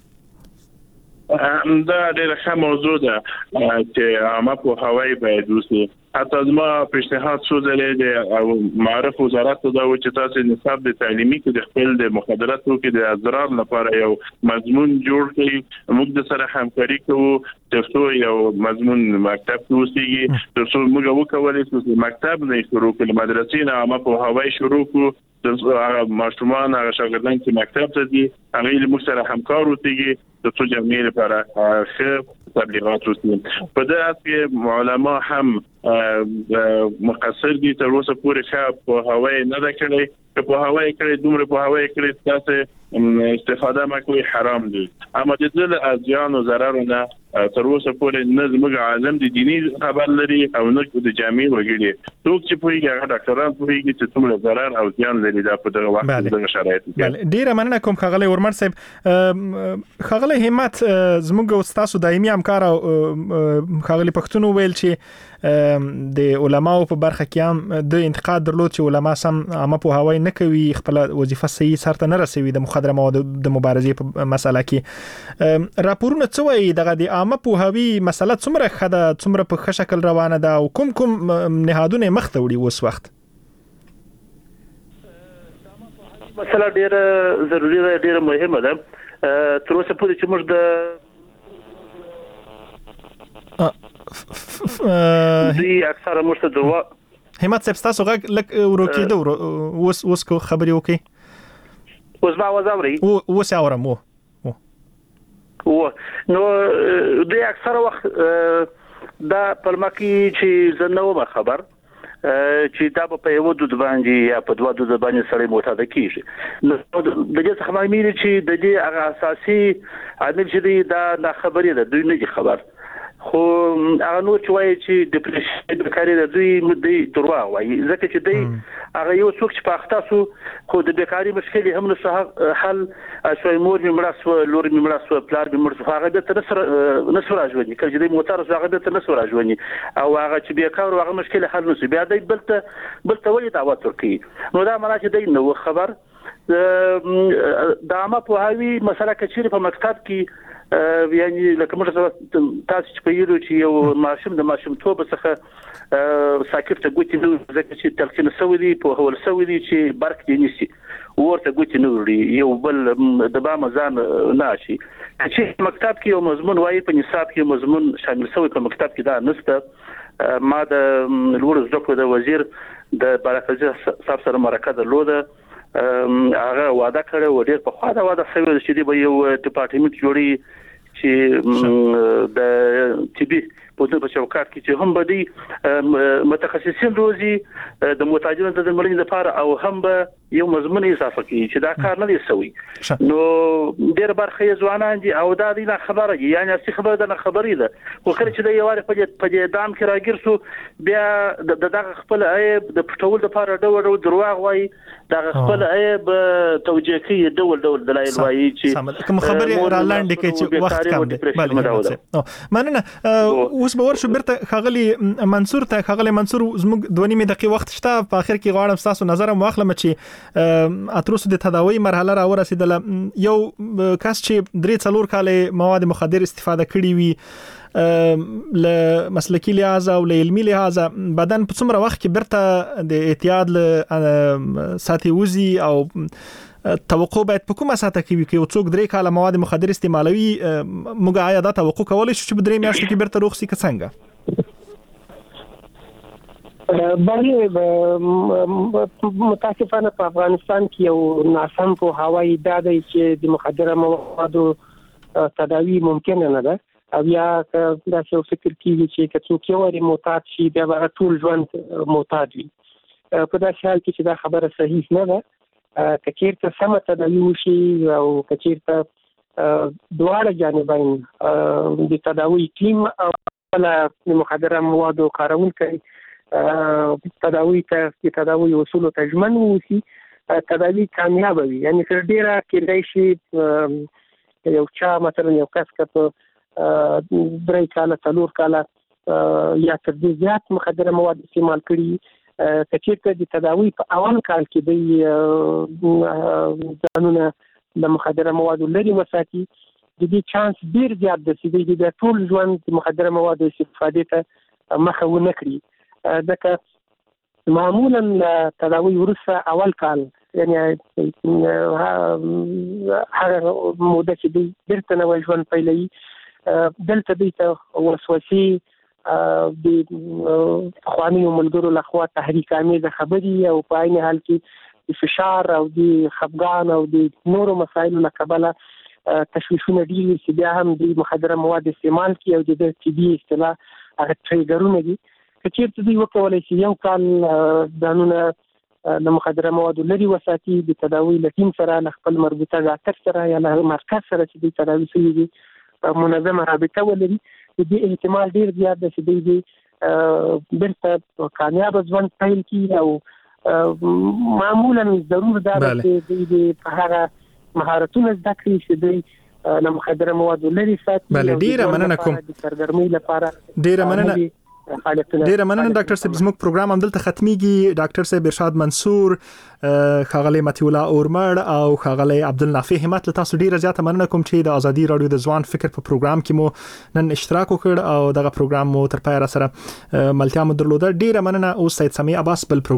دا ډېر ښه موضوع ده چې عامه په هوای باید وسی حتی زما پیشنهاد شو د معرف وزارت ته دا و چې تاسو نصاب د تعلیمي کې د خپل د مخدراتو کې د اضرار لپاره یو مضمون جوړ کړئ موږ د سره همکاري کوو ترڅو یو مضمون مکتب کې وسیږي ترڅو موږ وکولای شو مکتب نه شروع کړو مدرسې نه عامه په هوای شروع کړو د ماشومان هغه شاګردان چې مکتب ته دي هغه موږ سره همکار وسیږي د څو جمعیت لپاره ښه تبلیغات وسیږي په دې کې علما هم مقصر دي تر اوسه پورې ښه په هواي نه ده کړی په هواي کړی دومره په هواي کړی تاسو استفاده مکوي حرام دي اما د دې ازیان او ضرر نه تر اوسه پورې نه زموږ عالم د دینی خبر لري او نه د جامع وګړي څوک چې پوهیږي هغه ډاکټران پوهیږي چې څومره ضرر او زیان لري دا په دغه وخت د شرایطو کې. ډیره مننه کوم خغلی ورمر صاحب. خغلی همت زموږ او تاسو دایمي همکار او خغلی پښتون ویل چې د علماو په برخه کې هم د انتقاد درلود چې علما سم عامه په هواي نه کوي خپل وظیفه صحیح سرته نه رسوي د مخدره موادو د مبارزې په مسله کې. راپورونه څه وایي دغه د عامه په هوی مسله څومره خده څومره په ښه شکل روانه ده او کوم نهادونه مخ ته وړي اوس وخت؟ مسله ډیره ضروری ده ډیره مهمه ده تر اوسه پورې چې موږ د دوی اکثره موږ ته دروا همت صاحب تاسو غږ لک ورکیده اوس کو خبري وکي اوس ما وځوري اوس اورم نو دوی اکثره وخت دا پرمکی چې زنه خبر چې دا په یو دود باندې یا په دوه دود باندې سره معتاد کیږي نو د دې څخه مې چې د دې هغه اساسي عامل چې دا نه خبرې ده دوی نه خبر خو هغه نو چې وایي چې ډیپریشن د کاری د دوی دروا وایي ځکه چې دوی هغه یو څوک چې په اختاسو خو د بیکاری مشکل هم نو حل شوی مور می مړاسو لور می مړاسو پلار می مړاسو هغه د تر نسو راځي کله چې موټر هغه د تر نسو راځي او هغه چې بیکار هغه مشکل حل نشي بیا د بلته ولې دعوت ورکي نو دا معنی چې دوی نو خبر د عامه په هاوی مسله کچېره په مکتب کې یعنی لکه موږ تاسو چې پیلو چې یو ماشوم د ماشوم توب څخه ساکرته ګوتی نو ځکه چې تلقین سوي په هول سوي چې برک دي نشي ورته ګوتی نو یو بل د با مزان ناشي چې مکتب کې یو مضمون وایي په نصاب کې مضمون شامل سوی په مکتب کې دا نسته ما د لوړ زده کړو د وزیر د برکزي صاحب سره مرکه درلوده هغه وعده کړو و ډیر په خوا دا وعده شوی چې دی به یو ډپارټمنټ جوړي چې د ټي بي په چوکاټ کې چې هم بدی متخصصین روزي د محتاجانو د درملنې لپاره او هم به یو مضمون اضافه کوي چې دا کار نه دی سوی نو ډېر برخه ځوانان دي او دا د خبره یعنی اصلي خبره د خبرې ده خو کله چې د یو واره په دام کې راګیر سو بیا دغه خپل عیب د پټول لپاره ډول درواغ وایي دغه خپل عیب توجیه کوي ډول دلایل وایي چې کوم خبرې را لاندې کوي چې وخت کم دی بله مننه اوس به ورشو برته خغلی منصور ته خغلی منصور زموږ 2 دقیقې وخت شته په اخر کې غواړم تاسو نظر مواخلم چې اتروس د تداوی مرحله را ورسېدله یو کس چې 3-4 کال مواد مخدر استفاده کړي وي ل مسلکی لحاظ او ل علمي لحاظ بدن په څومره وخت کې برته د اعتیاد ل ساتي وزي او توقع باید په کومه ساته کې وي چې څوک 3 کال مواد مخدر استعمالوي موږ آیا دا توقع کولای شو چې په 3 میاشتو کې برته روغ سي که څنګه؟ متاسفانه په افغانستان کې یو ناسم په هوایي دادی چې د مخدره موادو تداوی ممکن نه ده او یا دا څه فکر کیږي چې څوک یو لري معتاد شي بیا به ټول ژوند معتاد وي په داسې حال کې چې دا خبره صحیح نه ده کچیرته سم تداوی وشي او کچیرته دواړه جانبین د تداوی ټیم او د مخدره موادو کارونکي تداوی اصول ته ژمن ووسی تداوی کامیاب وي یعنی تر ډیره کېدای شي یو چا مثلا یو کس که 3 کاله 4 کاله یا تر دې زیات مخدره مواد استعمال کړي کچېرته د تداوی په اول کال کې د ځانونه د مخدره موادو لري وساتي د دې چانس ډیر زیات دی چې د ټول ژوند د مخدره موادو استفادې ته مخه ونه کړي ځکه معمولا تداوی وروسته اول کال یعنی هغه موده چې دوی بیرته نوی ژوند پیلوي دلته دوی ته وسوسې د خوانیو ملګرو لخوا تحریک آمیزه خبرې او په عین حال کې د فشار او د خفګان او د نورو مسایلو له کبله تشویشونه ډېر چې بیا هم د مخدره مواد استعمال کوي او د طبي اصطلاح هغه ټریګرونه دي کچېرته دوی وکولای شي یو کال ځانونه د مخدره موادو لري وساتي د تداوی له ټیم سره له خپل مربوطه ډاکټر سره یا له مرکز سره چې دوی تداوي شوي دي منظمه رابطه ولري د دې احتمال ډیر زیات دی چې دوی بیرته کامیاب ژوند پیل کړي او معمولا ضرور دا چې دوی په هغه مهارتونه زده کړي چې دوی له مخدره موادو لري ساتي. بله ډیره مننه کوم. سرګرمۍ لپاره ډیره مننه ډاکټر صاحب. زموږ پروګرام هم دلته ختميږي. ډاکټر صاحب ارشاد منصور، خاغلی متي الله اورمړ او خاغلی عبدالنافع همت، له تاسو ډیره زیاته مننه کوم چې د ازادي رادیو د ځوان فکر په پروګرام کې مو نن اشتراک وکړ او دغه پروګرام مو تر پای را سره ملتیا مو درلوده. ډیره مننه. او سید سمیع عباس بل